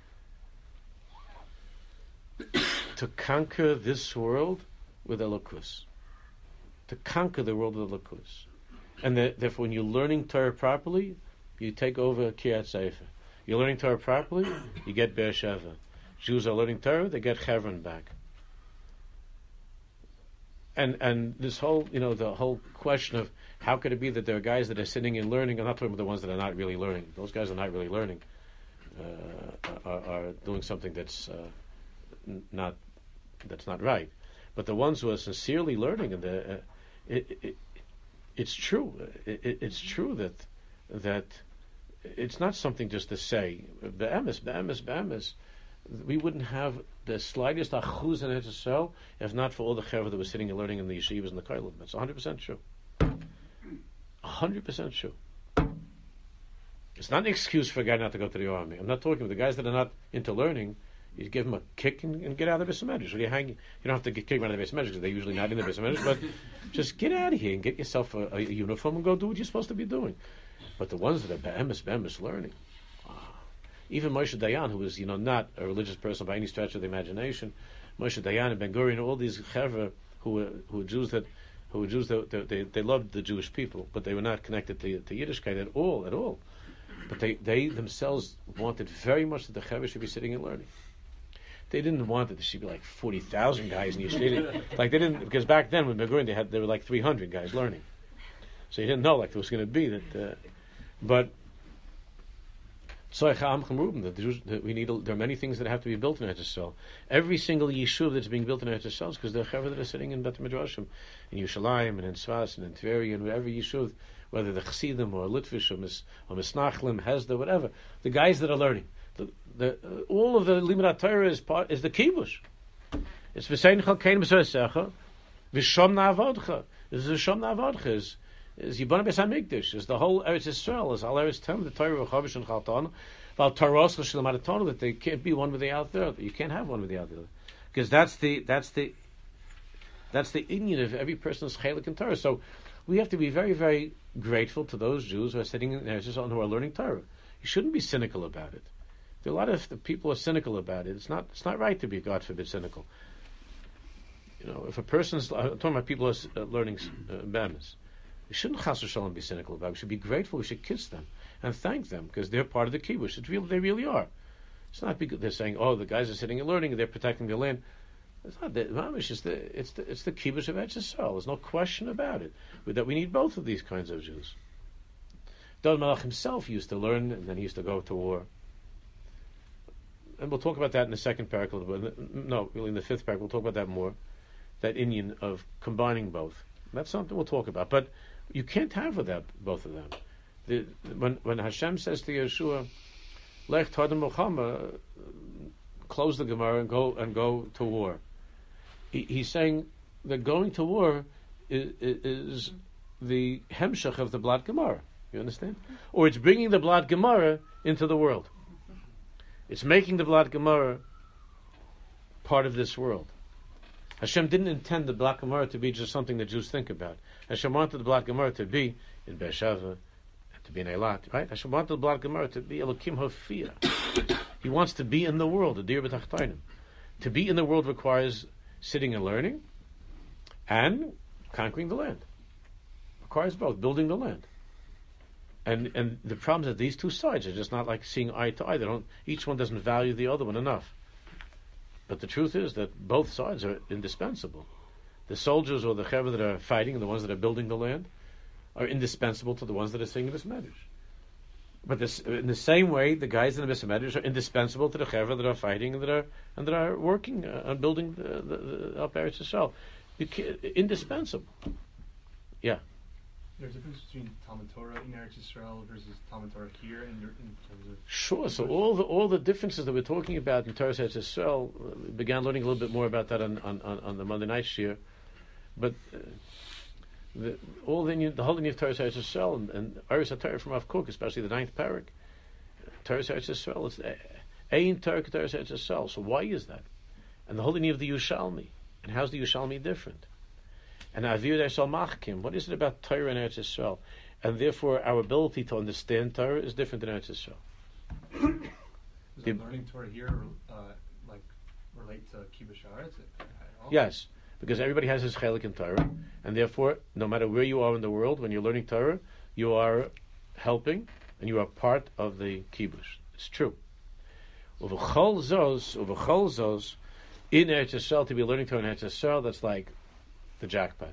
to conquer this world with Elokus. To conquer the world with Elokus. And the, therefore, when you're learning Torah properly, you take over Kiryat Sefer. You're learning Torah properly, you get Beersheva. Jews are learning Torah, they get Hebron back. And and this whole, you know, the whole question of how could it be that there are guys that are sitting and learning, I'm not talking about the ones that are not really learning. Those guys are not really learning, uh, are, are doing something that's uh, not that's not right. But the ones who are sincerely learning, and the, uh, it, it, it's true. It, it, it's true that that it's not something just to say. Be'emes, be'emes, be'emes. We wouldn't have the slightest achuz in Eretz Yisrael if not for all the chaver that was sitting and learning in the yeshivas and the kollel. That's one hundred percent true. one hundred percent true. It's not an excuse for a guy not to go to the army. I'm not talking about the guys that are not into learning. You give them a kick and, and get out of the Beis Medrash. You hang. You don't have to get kicked out of the Beis Medrash because they're usually not in the Beis Medrash. But just get out of here and get yourself a, a uniform and go do what you're supposed to be doing. But the ones that are be'emes, be'emes learning, wow. Even Moshe Dayan, who was, you know, not a religious person by any stretch of the imagination, Moshe Dayan and Ben Gurion, all these chevra who were who were Jews that who were Jews that, that they they loved the Jewish people, but they were not connected to, to Yiddishkeit at all, at all. But they, they themselves wanted very much that the chevra should be sitting and learning. They didn't want that there should be like forty thousand guys in Yeshiva. Like they didn't, because back then with Ben Gurion they had there were like three hundred guys learning. So you didn't know like there was going to be that. Uh, But that the Jews, that we need. There are many things that have to be built in Eretz Yisrael. Every single yeshuv that's being built in Eretz Yisrael is because there are chaver that are sitting in Bet Midrashim, in Yerushalayim and in Tzfas and in Tveri and every yeshuv, whether the Chassidim or Litvish or Mis or Misnachlim, Hesda, whatever. The guys that are learning, the, the uh, all of the Limud Torah is part is the kibush. It's v'sein chalkein b'soisecha v'shom na'avodcha. This is v'shom na'avodcha. Is is Yibana Beis HaMikdash, is the whole Eretz Yisrael, is all Eretz Tem, the Torah of Chavish and Chalton, about Taros L'Shalom Adatonu, that they can't be one with the other. You can't have one with the other, because that's the that's the that's the Indian of every person's Chalik and Torah. So we have to be very very grateful to those Jews who are sitting in Eretz Yisrael and who are learning Torah. You shouldn't be cynical about it. There are a lot of the people are cynical about it. It's not it's not right to be, God forbid, cynical. You know, if a person's I'm talking about people who are learning uh, Bamas. We shouldn't chas v'shalom be cynical about it. We should be grateful. We should kiss them and thank them because they're part of the kibush. It's real. They really are. It's not because they're saying, "Oh, the guys are sitting and learning. And they're protecting their land." It's not that. Mamish is the. It's the. It's the kibush of Eretz Yisrael. There's no question about it. With that, we need both of these kinds of Jews. David Melech himself used to learn, and then he used to go to war. And we'll talk about that in the second parak a little bit. No, really in the fifth parak, we'll talk about that more. That Indian of combining both. That's something we'll talk about. But you can't have without both of them. The, when when Hashem says to Yeshua, "Lech Tadam Mochama," close the Gemara and go and go to war. He, he's saying that going to war is, is the hemshach of the Blad Gemara. You understand? Or it's bringing the Blad Gemara into the world. It's making the Blad Gemara part of this world. Hashem didn't intend the Blad Gemara to be just something that Jews think about. Hashem wanted the Blad Gemara to be in Beersheva, to be in Eilat, right? Hashem wanted the Blad Gemara to be Elokim Hofia. He wants to be in the world, the Dir B'Tachtainim. To be in the world requires sitting and learning and conquering the land. Requires both, building the land. And and the problem is that these two sides are just not like seeing eye to eye. They don't. Each one doesn't value the other one enough. But the truth is that both sides are indispensable. The soldiers or the chaver that are fighting, the ones that are building the land, are indispensable to the ones that are singing this medrash. But this, in the same way, the guys in the Beis Medrash are indispensable to the chaver that are fighting and that are and that are working uh, on building the, the, the up Eretz Yisrael. Indispensable. Yeah. There's a difference between Talmud Torah in Eretz Yisrael versus Talmud Torah here, in, your, in terms of sure. So all the all the differences that we're talking about in Torah Eretz Yisrael, we began learning a little bit more about that on on, on, on the Monday night shir, but uh, the all the the whole of Torah Eretz Yisrael and, and Eretz Torah from Rav Kook, especially the ninth parak, Torah Eretz Yisrael is ein Torah Torah Eretz Yisrael. So why is that? And the whole of the Yerushalmi, and how's the Yerushalmi different? And Avir Yisrael Machkim, what is it about Torah and Eretz Yisrael? And therefore, our ability to understand Torah is different than Eretz Yisrael. Does the, learning Torah here uh, like relate to Kibush Haaretz at all? Yes, because everybody has his chelik in Torah, and therefore, no matter where you are in the world, when you're learning Torah, you are helping, and you are part of the Kibush. It's true. Uv'chol zos, uv'chol zos, in Eretz Yisrael, to be learning Torah in Eretz Yisrael, that's like the jackpot.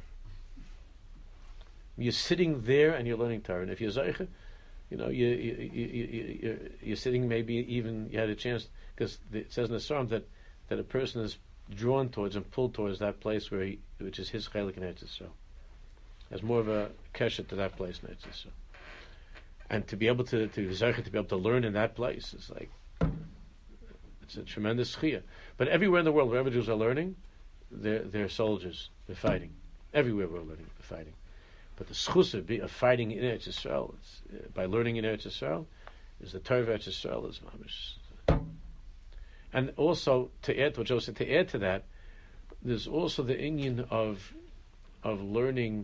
You're sitting there and you're learning Torah, and if you're Zeicha, you know, you, you, you, you, you're, you're sitting, maybe even you had a chance, because it says in the Psalm that, that a person is drawn towards and pulled towards that place where he, which is his chelik in Eretz Yisrael. has more of a keshet to that place in Eretz Yisrael. And to be able to to to be able to learn in that place is like it's a tremendous chiyah. But everywhere in the world, wherever Jews are learning, they're they're soldiers. They're fighting. Everywhere we're learning, they're fighting. But the schus of, of fighting in Eretz Yisrael, it's, uh, by learning in Eretz Yisrael, is the Torah of Eretz Yisrael is mamish. And also to add to what Joe said, to add to that, there's also the inyan of of learning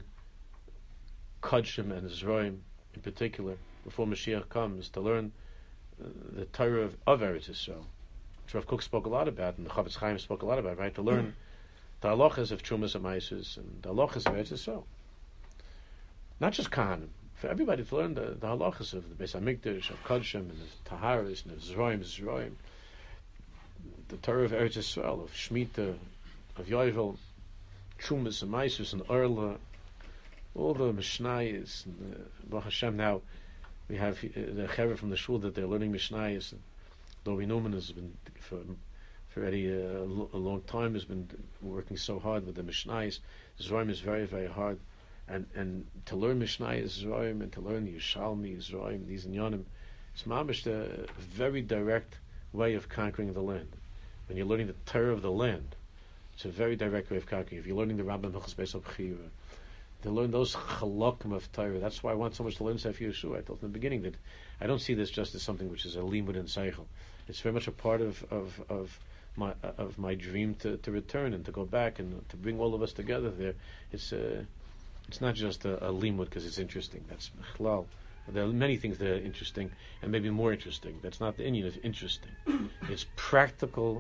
Kodshim and Zroim in particular before Mashiach comes, to learn uh, the Torah of, of Eretz Yisrael, which Rav Kook spoke a lot about, and the Chavetz Chaim spoke a lot about, right? To learn the halachas of Trumas and Maisus and the halachas of Eretz Yisrael. Not just Kahanim, for everybody to learn the, the halachas of the Beis Hamikdash, of Kodshim, and the Taharis, and the Zroim, Zroim, the Torah of Eretz Yisrael, of Shemitah, of Yovel, Trumas and Maisus and Orla, all the Mishnayos, and the Baruch Hashem. Now we have uh, the Chaver from the shul that they're learning Mishnayos, and Lovi Newman has been for for already a, a long time has been working so hard with the Mishnayos. Zroim is very very hard, and and to learn Mishnayos Zroim and to learn the Yerushalmi Zroim, these inyanim, it's mamish a very direct way of conquering the land. When you're learning the Torah of the land, it's a very direct way of conquering. If you're learning the Rambam Hilchos Beis Abchira, to learn those chalakim of Torah. That's why I want so much to learn Sefer Yeshua. I told in the beginning that I don't see this just as something which is a limud and seichel. It's very much a part of of, of my of my dream to, to return and to go back and to bring all of us together there. It's uh, it's not just a, a limud because it's interesting. That's chlal. There are many things that are interesting and maybe more interesting. That's not the inyan of interesting. It's practical,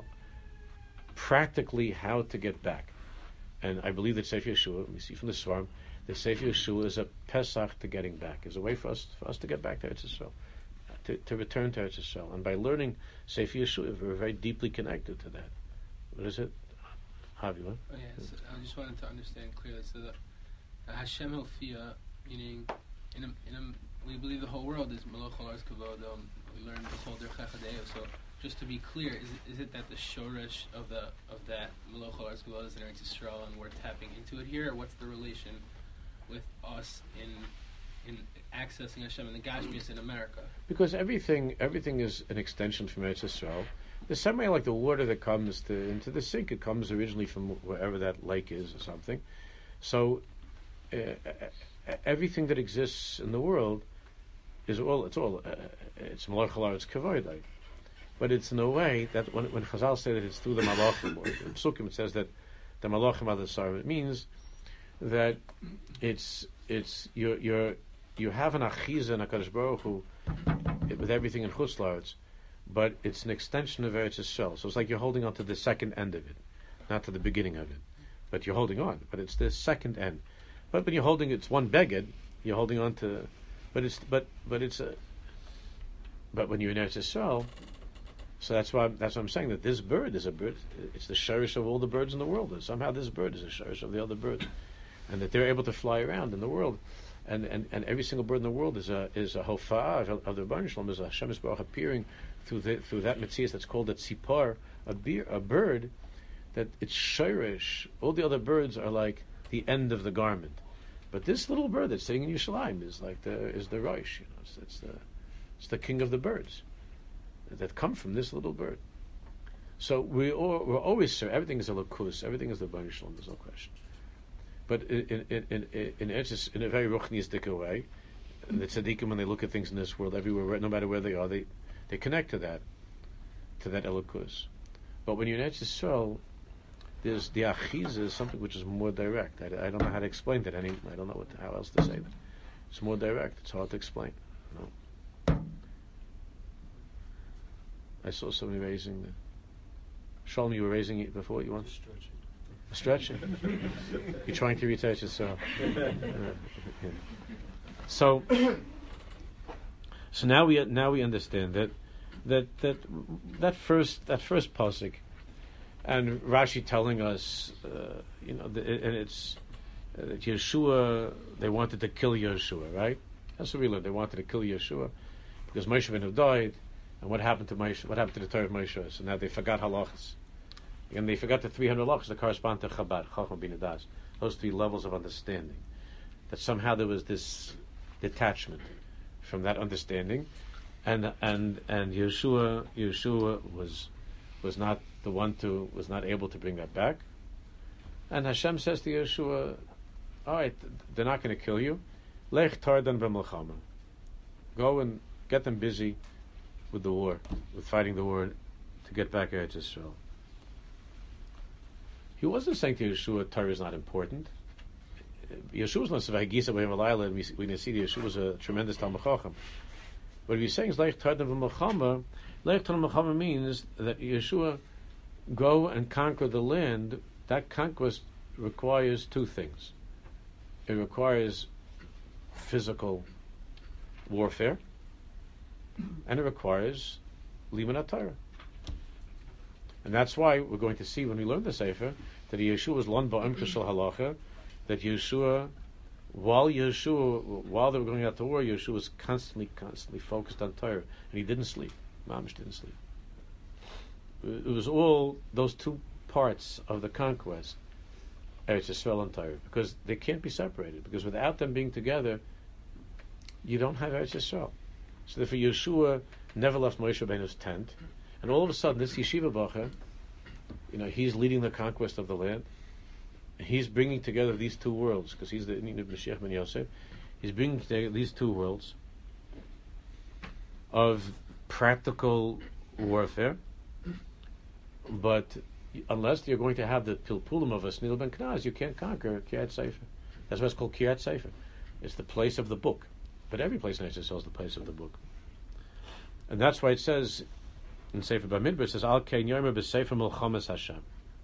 practically how to get back. And I believe that Sefer Yeshua, we see from the Svarim, the Sefer Yeshua is a Pesach to getting back, is a way for us for us to get back to Eretz Yisrael, to, to return to Eretz Yisrael. And by learning Sefer Yeshua, we're very deeply connected to that. What is it? Javi, what? Oh, yes, I just wanted to understand clearly. So that uh, Hashem Hilfia, meaning in a, in a, we believe the whole world is Meloch Olar's Kavod. Um, we learned the whole Derech HaChadeo. So just to be clear, is it, is it that the shoresh of the of that Meloch Olar's Kavod is in Eretz Yisrael and we're tapping into it here, or what's the relation with us in in accessing Hashem and the Gashmias in America? Because everything everything is an extension from Eretz Yisrael. The same way like the water that comes to, into the sink, it comes originally from wherever that lake is or something. So uh, everything that exists in the world is all, it's all, uh, it's Malach Halar, it's Kavoidai. But it's in a way that when, when Chazal say that it's through the Malachim, or in Psukim it says that the Malachim are the Sarv, it means that it's, it's, you're, you're, you have an Achiza in HaKadosh Baruch Hu with everything in Chutz La'aretz, but it's an extension of Eretz Yisrael. So it's like you're holding on to the second end of it, not to the beginning of it. But you're holding on. But it's the second end. But when you're holding, it's one beged. You're holding on to, but it's but but it's a. But when you're in Eretz Yisrael, so that's why that's what I'm saying, that this bird is a bird. It's the sherish of all the birds in the world. And somehow this bird is a sherish of the other birds, and that they're able to fly around in the world. And, and, and every single bird in the world is a is a hofa'ah of, of the Rebbeinu Shalom. Is a Hashem Yisbarach appearing through the, through that mitzvah that's called a tzipar, a, beer, a bird that it's shirish. All the other birds are like the end of the garment, but this little bird that's sitting in Yerushalayim is like the is the Rosh. You know, it's, it's the it's the king of the birds that come from this little bird. So we all, we're always sure everything is a lakus, everything is the Rebbeinu Shalom. There's no question. But in in in in, in, in a very ruchnistic way, the tzaddikim, when they look at things in this world, everywhere, no matter where they are, they, they connect to that, to that elokus. But when you're in Eretz Yisrael, there's the achiza is something which is more direct. I, I don't know how to explain that. Any I don't know what how else to say that. It's more direct. It's hard to explain. No. I saw somebody raising the. Shalom, you were raising it before. You want? Stretching. You're trying to retouch yourself. So, so now we now we understand that that that that first that first pasuk, and Rashi telling us, uh, you know, the, and it's uh, that Yeshua, they wanted to kill Yeshua, right? That's what we learned. They wanted to kill Yeshua because Moshe Rabbeinu died, and what happened to Moshe? What happened to the Torah of Moshe? So now they forgot halachas. And they forgot the three hundred halachas that correspond to Chabad, Chacham Bin Das. Those three levels of understanding. that somehow there was this detachment from that understanding, and and and Yeshua Yeshua was was not the one to was not able to bring that back. And Hashem says to Yeshua, all right, they're not going to kill you. Lech tardan b'melchama. Go and get them busy with the war, with fighting the war to get back Eretz Yisrael. He wasn't saying to Yeshua, Torah is not important. Yeshua was not saying, and we, we can see that Yeshua was a tremendous Talmid Chacham. What he's saying is, Lech tardan b'melchama. Lech tardan b'melchama means that Yeshua go and conquer the land. That conquest requires two things. It requires physical warfare, and it requires limud Torah. And that's why we're going to see when we learn the Sefer that Yeshua was lon ba'am kashal halacha, that Yeshua, while Yeshua, while they were going out to war, Yeshua was constantly, constantly focused on Torah, and he didn't sleep. Mamish didn't sleep. It was all those two parts of the conquest, Eretz Yisrael and Torah, because they can't be separated. Because without them being together, you don't have Eretz Yisrael. So therefore, Yeshua never left Moshe Rabbeinu's tent, and all of a sudden, this yeshiva bacher, you know, he's leading the conquest of the land. He's bringing together these two worlds because he's the Mashiach ben Yosef. He's bringing together these two worlds of practical warfare, but unless you're going to have the pilpulim of a Snil ben Knaz, you can't conquer Kiryat Sefer. That's why it's called Kiryat Sefer. It's the place of the book. But every place in Eretz Yisrael is the place of the book. And that's why it says in Sefer Bamidbar, it says, Al Kein Yomer B'Sefer Melchamas Hashem.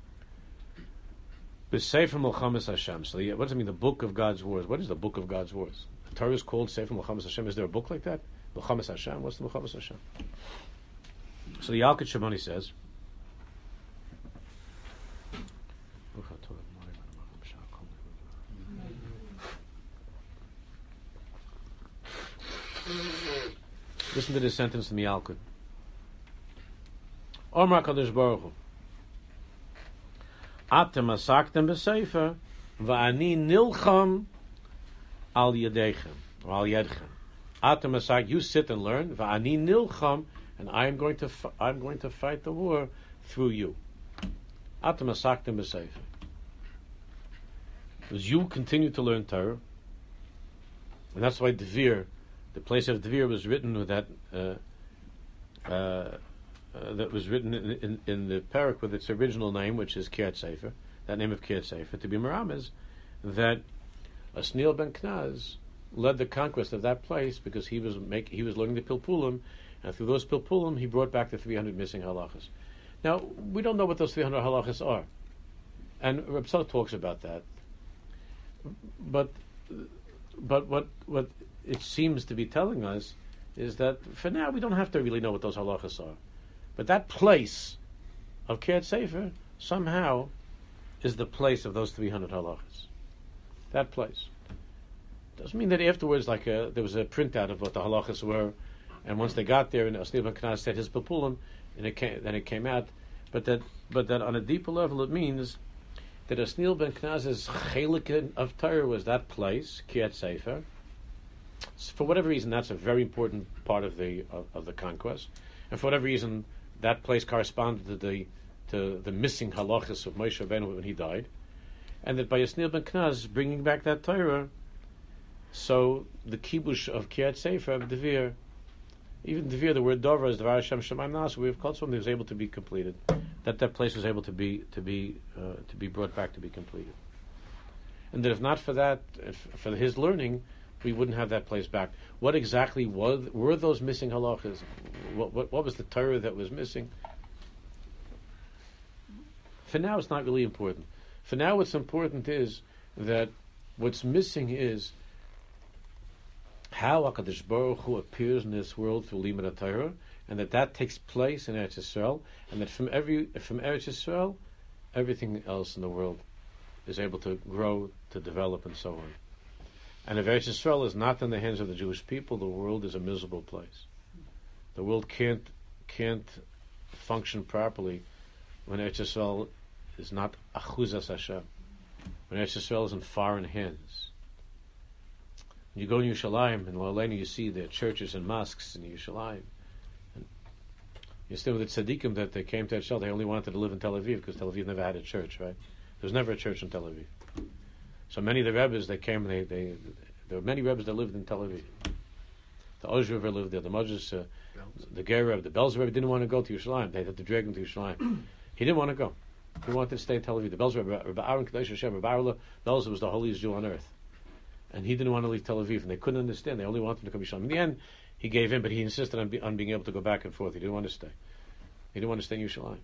B'Sefer Melchamas Hashem. So the, what does it mean, the book of God's wars? What is the book of God's wars? The Torah is called Sefer Melchamas Hashem. Is there a book like that? Melchamas Hashem. What's the Melchamas Hashem? So the Yalkut Shimoni says, listen to this sentence in the Yalkut. Omar Kadosh Baruch Hu, Atem asaktem b'sefer, va'ani nilcham al yadechem, or al yadchem. Atem asak, you sit and learn, va'ani nilcham, and I am going to f- I'm going to fight the war through you. Atem asaktem b'sefer. Because you continue to learn Torah, and that's why Devir, the place of Devir, was written with that. Uh, uh, Uh, that was written in, in, in the parak with its original name, which is Kiryat Sefer, that name of Kiryat Sefer, to be Merames, that Asniel ben Knaz led the conquest of that place because he was make, he was learning the Pilpulim, and through those Pilpulim he brought back the three hundred missing halachas. Now, we don't know what those three hundred halachas are, and Reb Tzadok talks about that, but but what what it seems to be telling us is that for now we don't have to really know what those halachas are. But that place of Kiryat Sefer somehow is the place of those three hundred halachas. That place. Doesn't mean that afterwards, like a, there was a printout of what the halachas were, and once they got there, and Asniel ben Knaz said his papulim, and it came, then it came out. But that, but that on a deeper level, it means that Asniel ben Knaz's chelik of Torah was that place, Kiryat Sefer. So for whatever reason, that's a very important part of the of, of the conquest, and for whatever reason, that place corresponded to the to the missing halachas of Moshe Rabbeinu when he died, and that by Asniel ben Knaz bringing back that Torah, so the kibush of Kiryat Sefer of Devir, even Devir, the word Dover is Devar Hashem Shemaim Nas, we have called something was able to be completed, that that place was able to be to be uh, to be brought back to be completed, and that if not for that, if, for his learning, we wouldn't have that place back. What exactly was, were those missing halachas? What, what, what was the Torah that was missing? For now, it's not really important. For now, what's important is that what's missing is how HaKadosh Baruch Hu appears in this world through Limud Torah, and that that takes place in Eretz Yisrael, and that from every from Eretz Yisrael, everything else in the world is able to grow, to develop, and so on. And if Eretz Yisrael is not in the hands of the Jewish people, the world is a miserable place. The world can't can't function properly when Eretz Yisrael is not achuzas Hashem. When Eretz Yisrael is in foreign hands. You go in Yerushalayim, in La'alenu, you see the churches and mosques in Yerushalayim. And you still with the tzaddikim that they came to Eshel, they only wanted to live in Tel Aviv because Tel Aviv never had a church, right? There was never a church in Tel Aviv. So many of the Rebbes, they came, they, they, there were many Rebbes that lived in Tel Aviv. The Oz Rebbe lived there, the Majlis, uh, the Ger Rebbe, the Belz Rebbe didn't want to go to Yerushalayim. They had to drag him to Yerushalayim. He didn't want to go. He wanted to stay in Tel Aviv. The Belz Rebbe, Rebbe Aaron Kadosh Hashem, Rebbe Arla, Belz was the holiest Jew on earth. And he didn't want to leave Tel Aviv, and they couldn't understand. They only wanted him to come to Yerushalayim. In the end, he gave in, but he insisted on, be, on being able to go back and forth. He didn't want to stay. He didn't want to stay in Yerushalayim.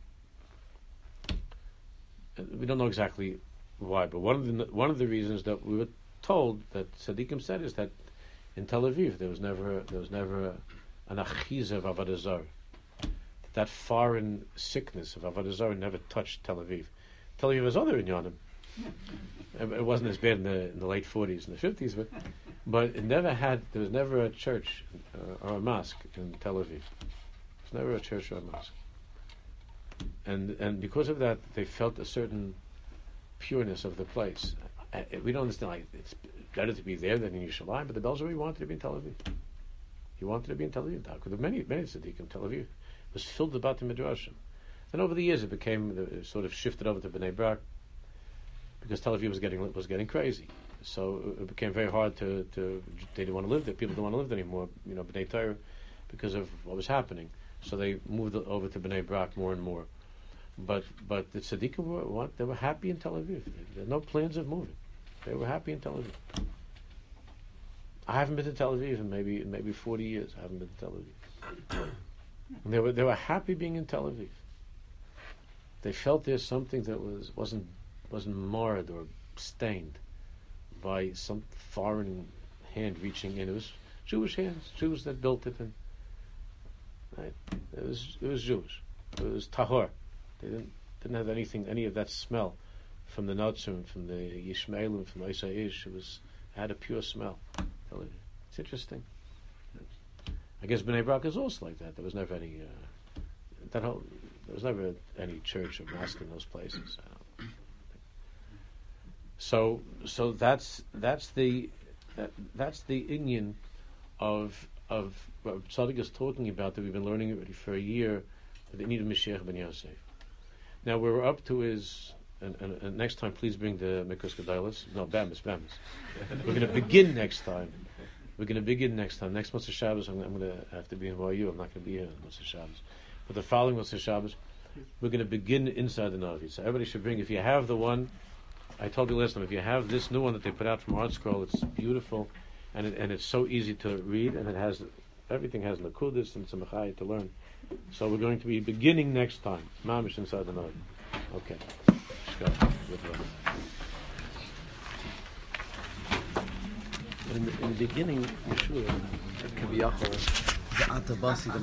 We don't know exactly why, but one of the one of the reasons that we were told that tzaddikim said is that in Tel Aviv there was never there was never an achiza of Avodah Zarah. That, that foreign sickness of Avodah Zarah never touched Tel Aviv. Tel Aviv has other inyanim. It wasn't as bad in the in the late forties and the fifties, but but it never had. There was never a church uh, or a mosque in Tel Aviv. There was never a church or a mosque, and and because of that, they felt a certain pureness of the place. Uh, we don't understand. Like, it's better to be there than in Yerushalayim, but the Belzer Rebbe wanted to be in Tel Aviv. He wanted to be in Tel Aviv. There were many many tzaddikim in Tel Aviv. It was filled about the midrashim. And over the years, it became it sort of shifted over to Bnei Brak, because Tel Aviv was getting was getting crazy. So it became very hard to, to they didn't want to live there. People didn't want to live there anymore, you know, Bnei Torah, because of what was happening. So they moved over to Bnei Brak more and more. But but the tzaddikim were what they were happy in Tel Aviv. There were no plans of moving. They were happy in Tel Aviv. I haven't been to Tel Aviv in maybe in maybe forty years. I haven't been to Tel Aviv. And they were they were happy being in Tel Aviv. They felt there's something that was wasn't wasn't marred or stained by some foreign hand reaching in. It was Jewish hands, Jews that built it, and right? It was it was Jewish. It was tahor. They didn't didn't have anything, any of that smell from the Notzim, from the Yishmaelim, from the Isaiah. It was it had a pure smell. It's interesting. I guess Bnei Brak is also like that. There was never any uh, that whole. There was never any church or mosque in those places. I don't So, so that's that's the that, that's the inyan of of what Tzaddik is talking about that we've been learning already for a year. The inyan of Mashiach ben Yosef. Now we're up to is and, and, and next time please bring the Mikros Gedalos. No, Bamis, Bamis. We're going to begin next time. We're going to begin next time. Next Motzei Shabbos, I'm, I'm going to have to be in Y U. I'm not going to be here on Motzei Shabbos. But the following Motzei Shabbos, we're going to begin inside the Navi. So everybody should bring. If you have the one. I told you last time, if you have this new one that they put out from Art Scroll, it's beautiful, and it, and it's so easy to read, and it has everything has Nakudis and Tzemachai to learn. So we're going to be beginning next time. Mamish inside the night. Okay. In the, in the beginning, Yeshua, Kaviyachol, the Atabasi, the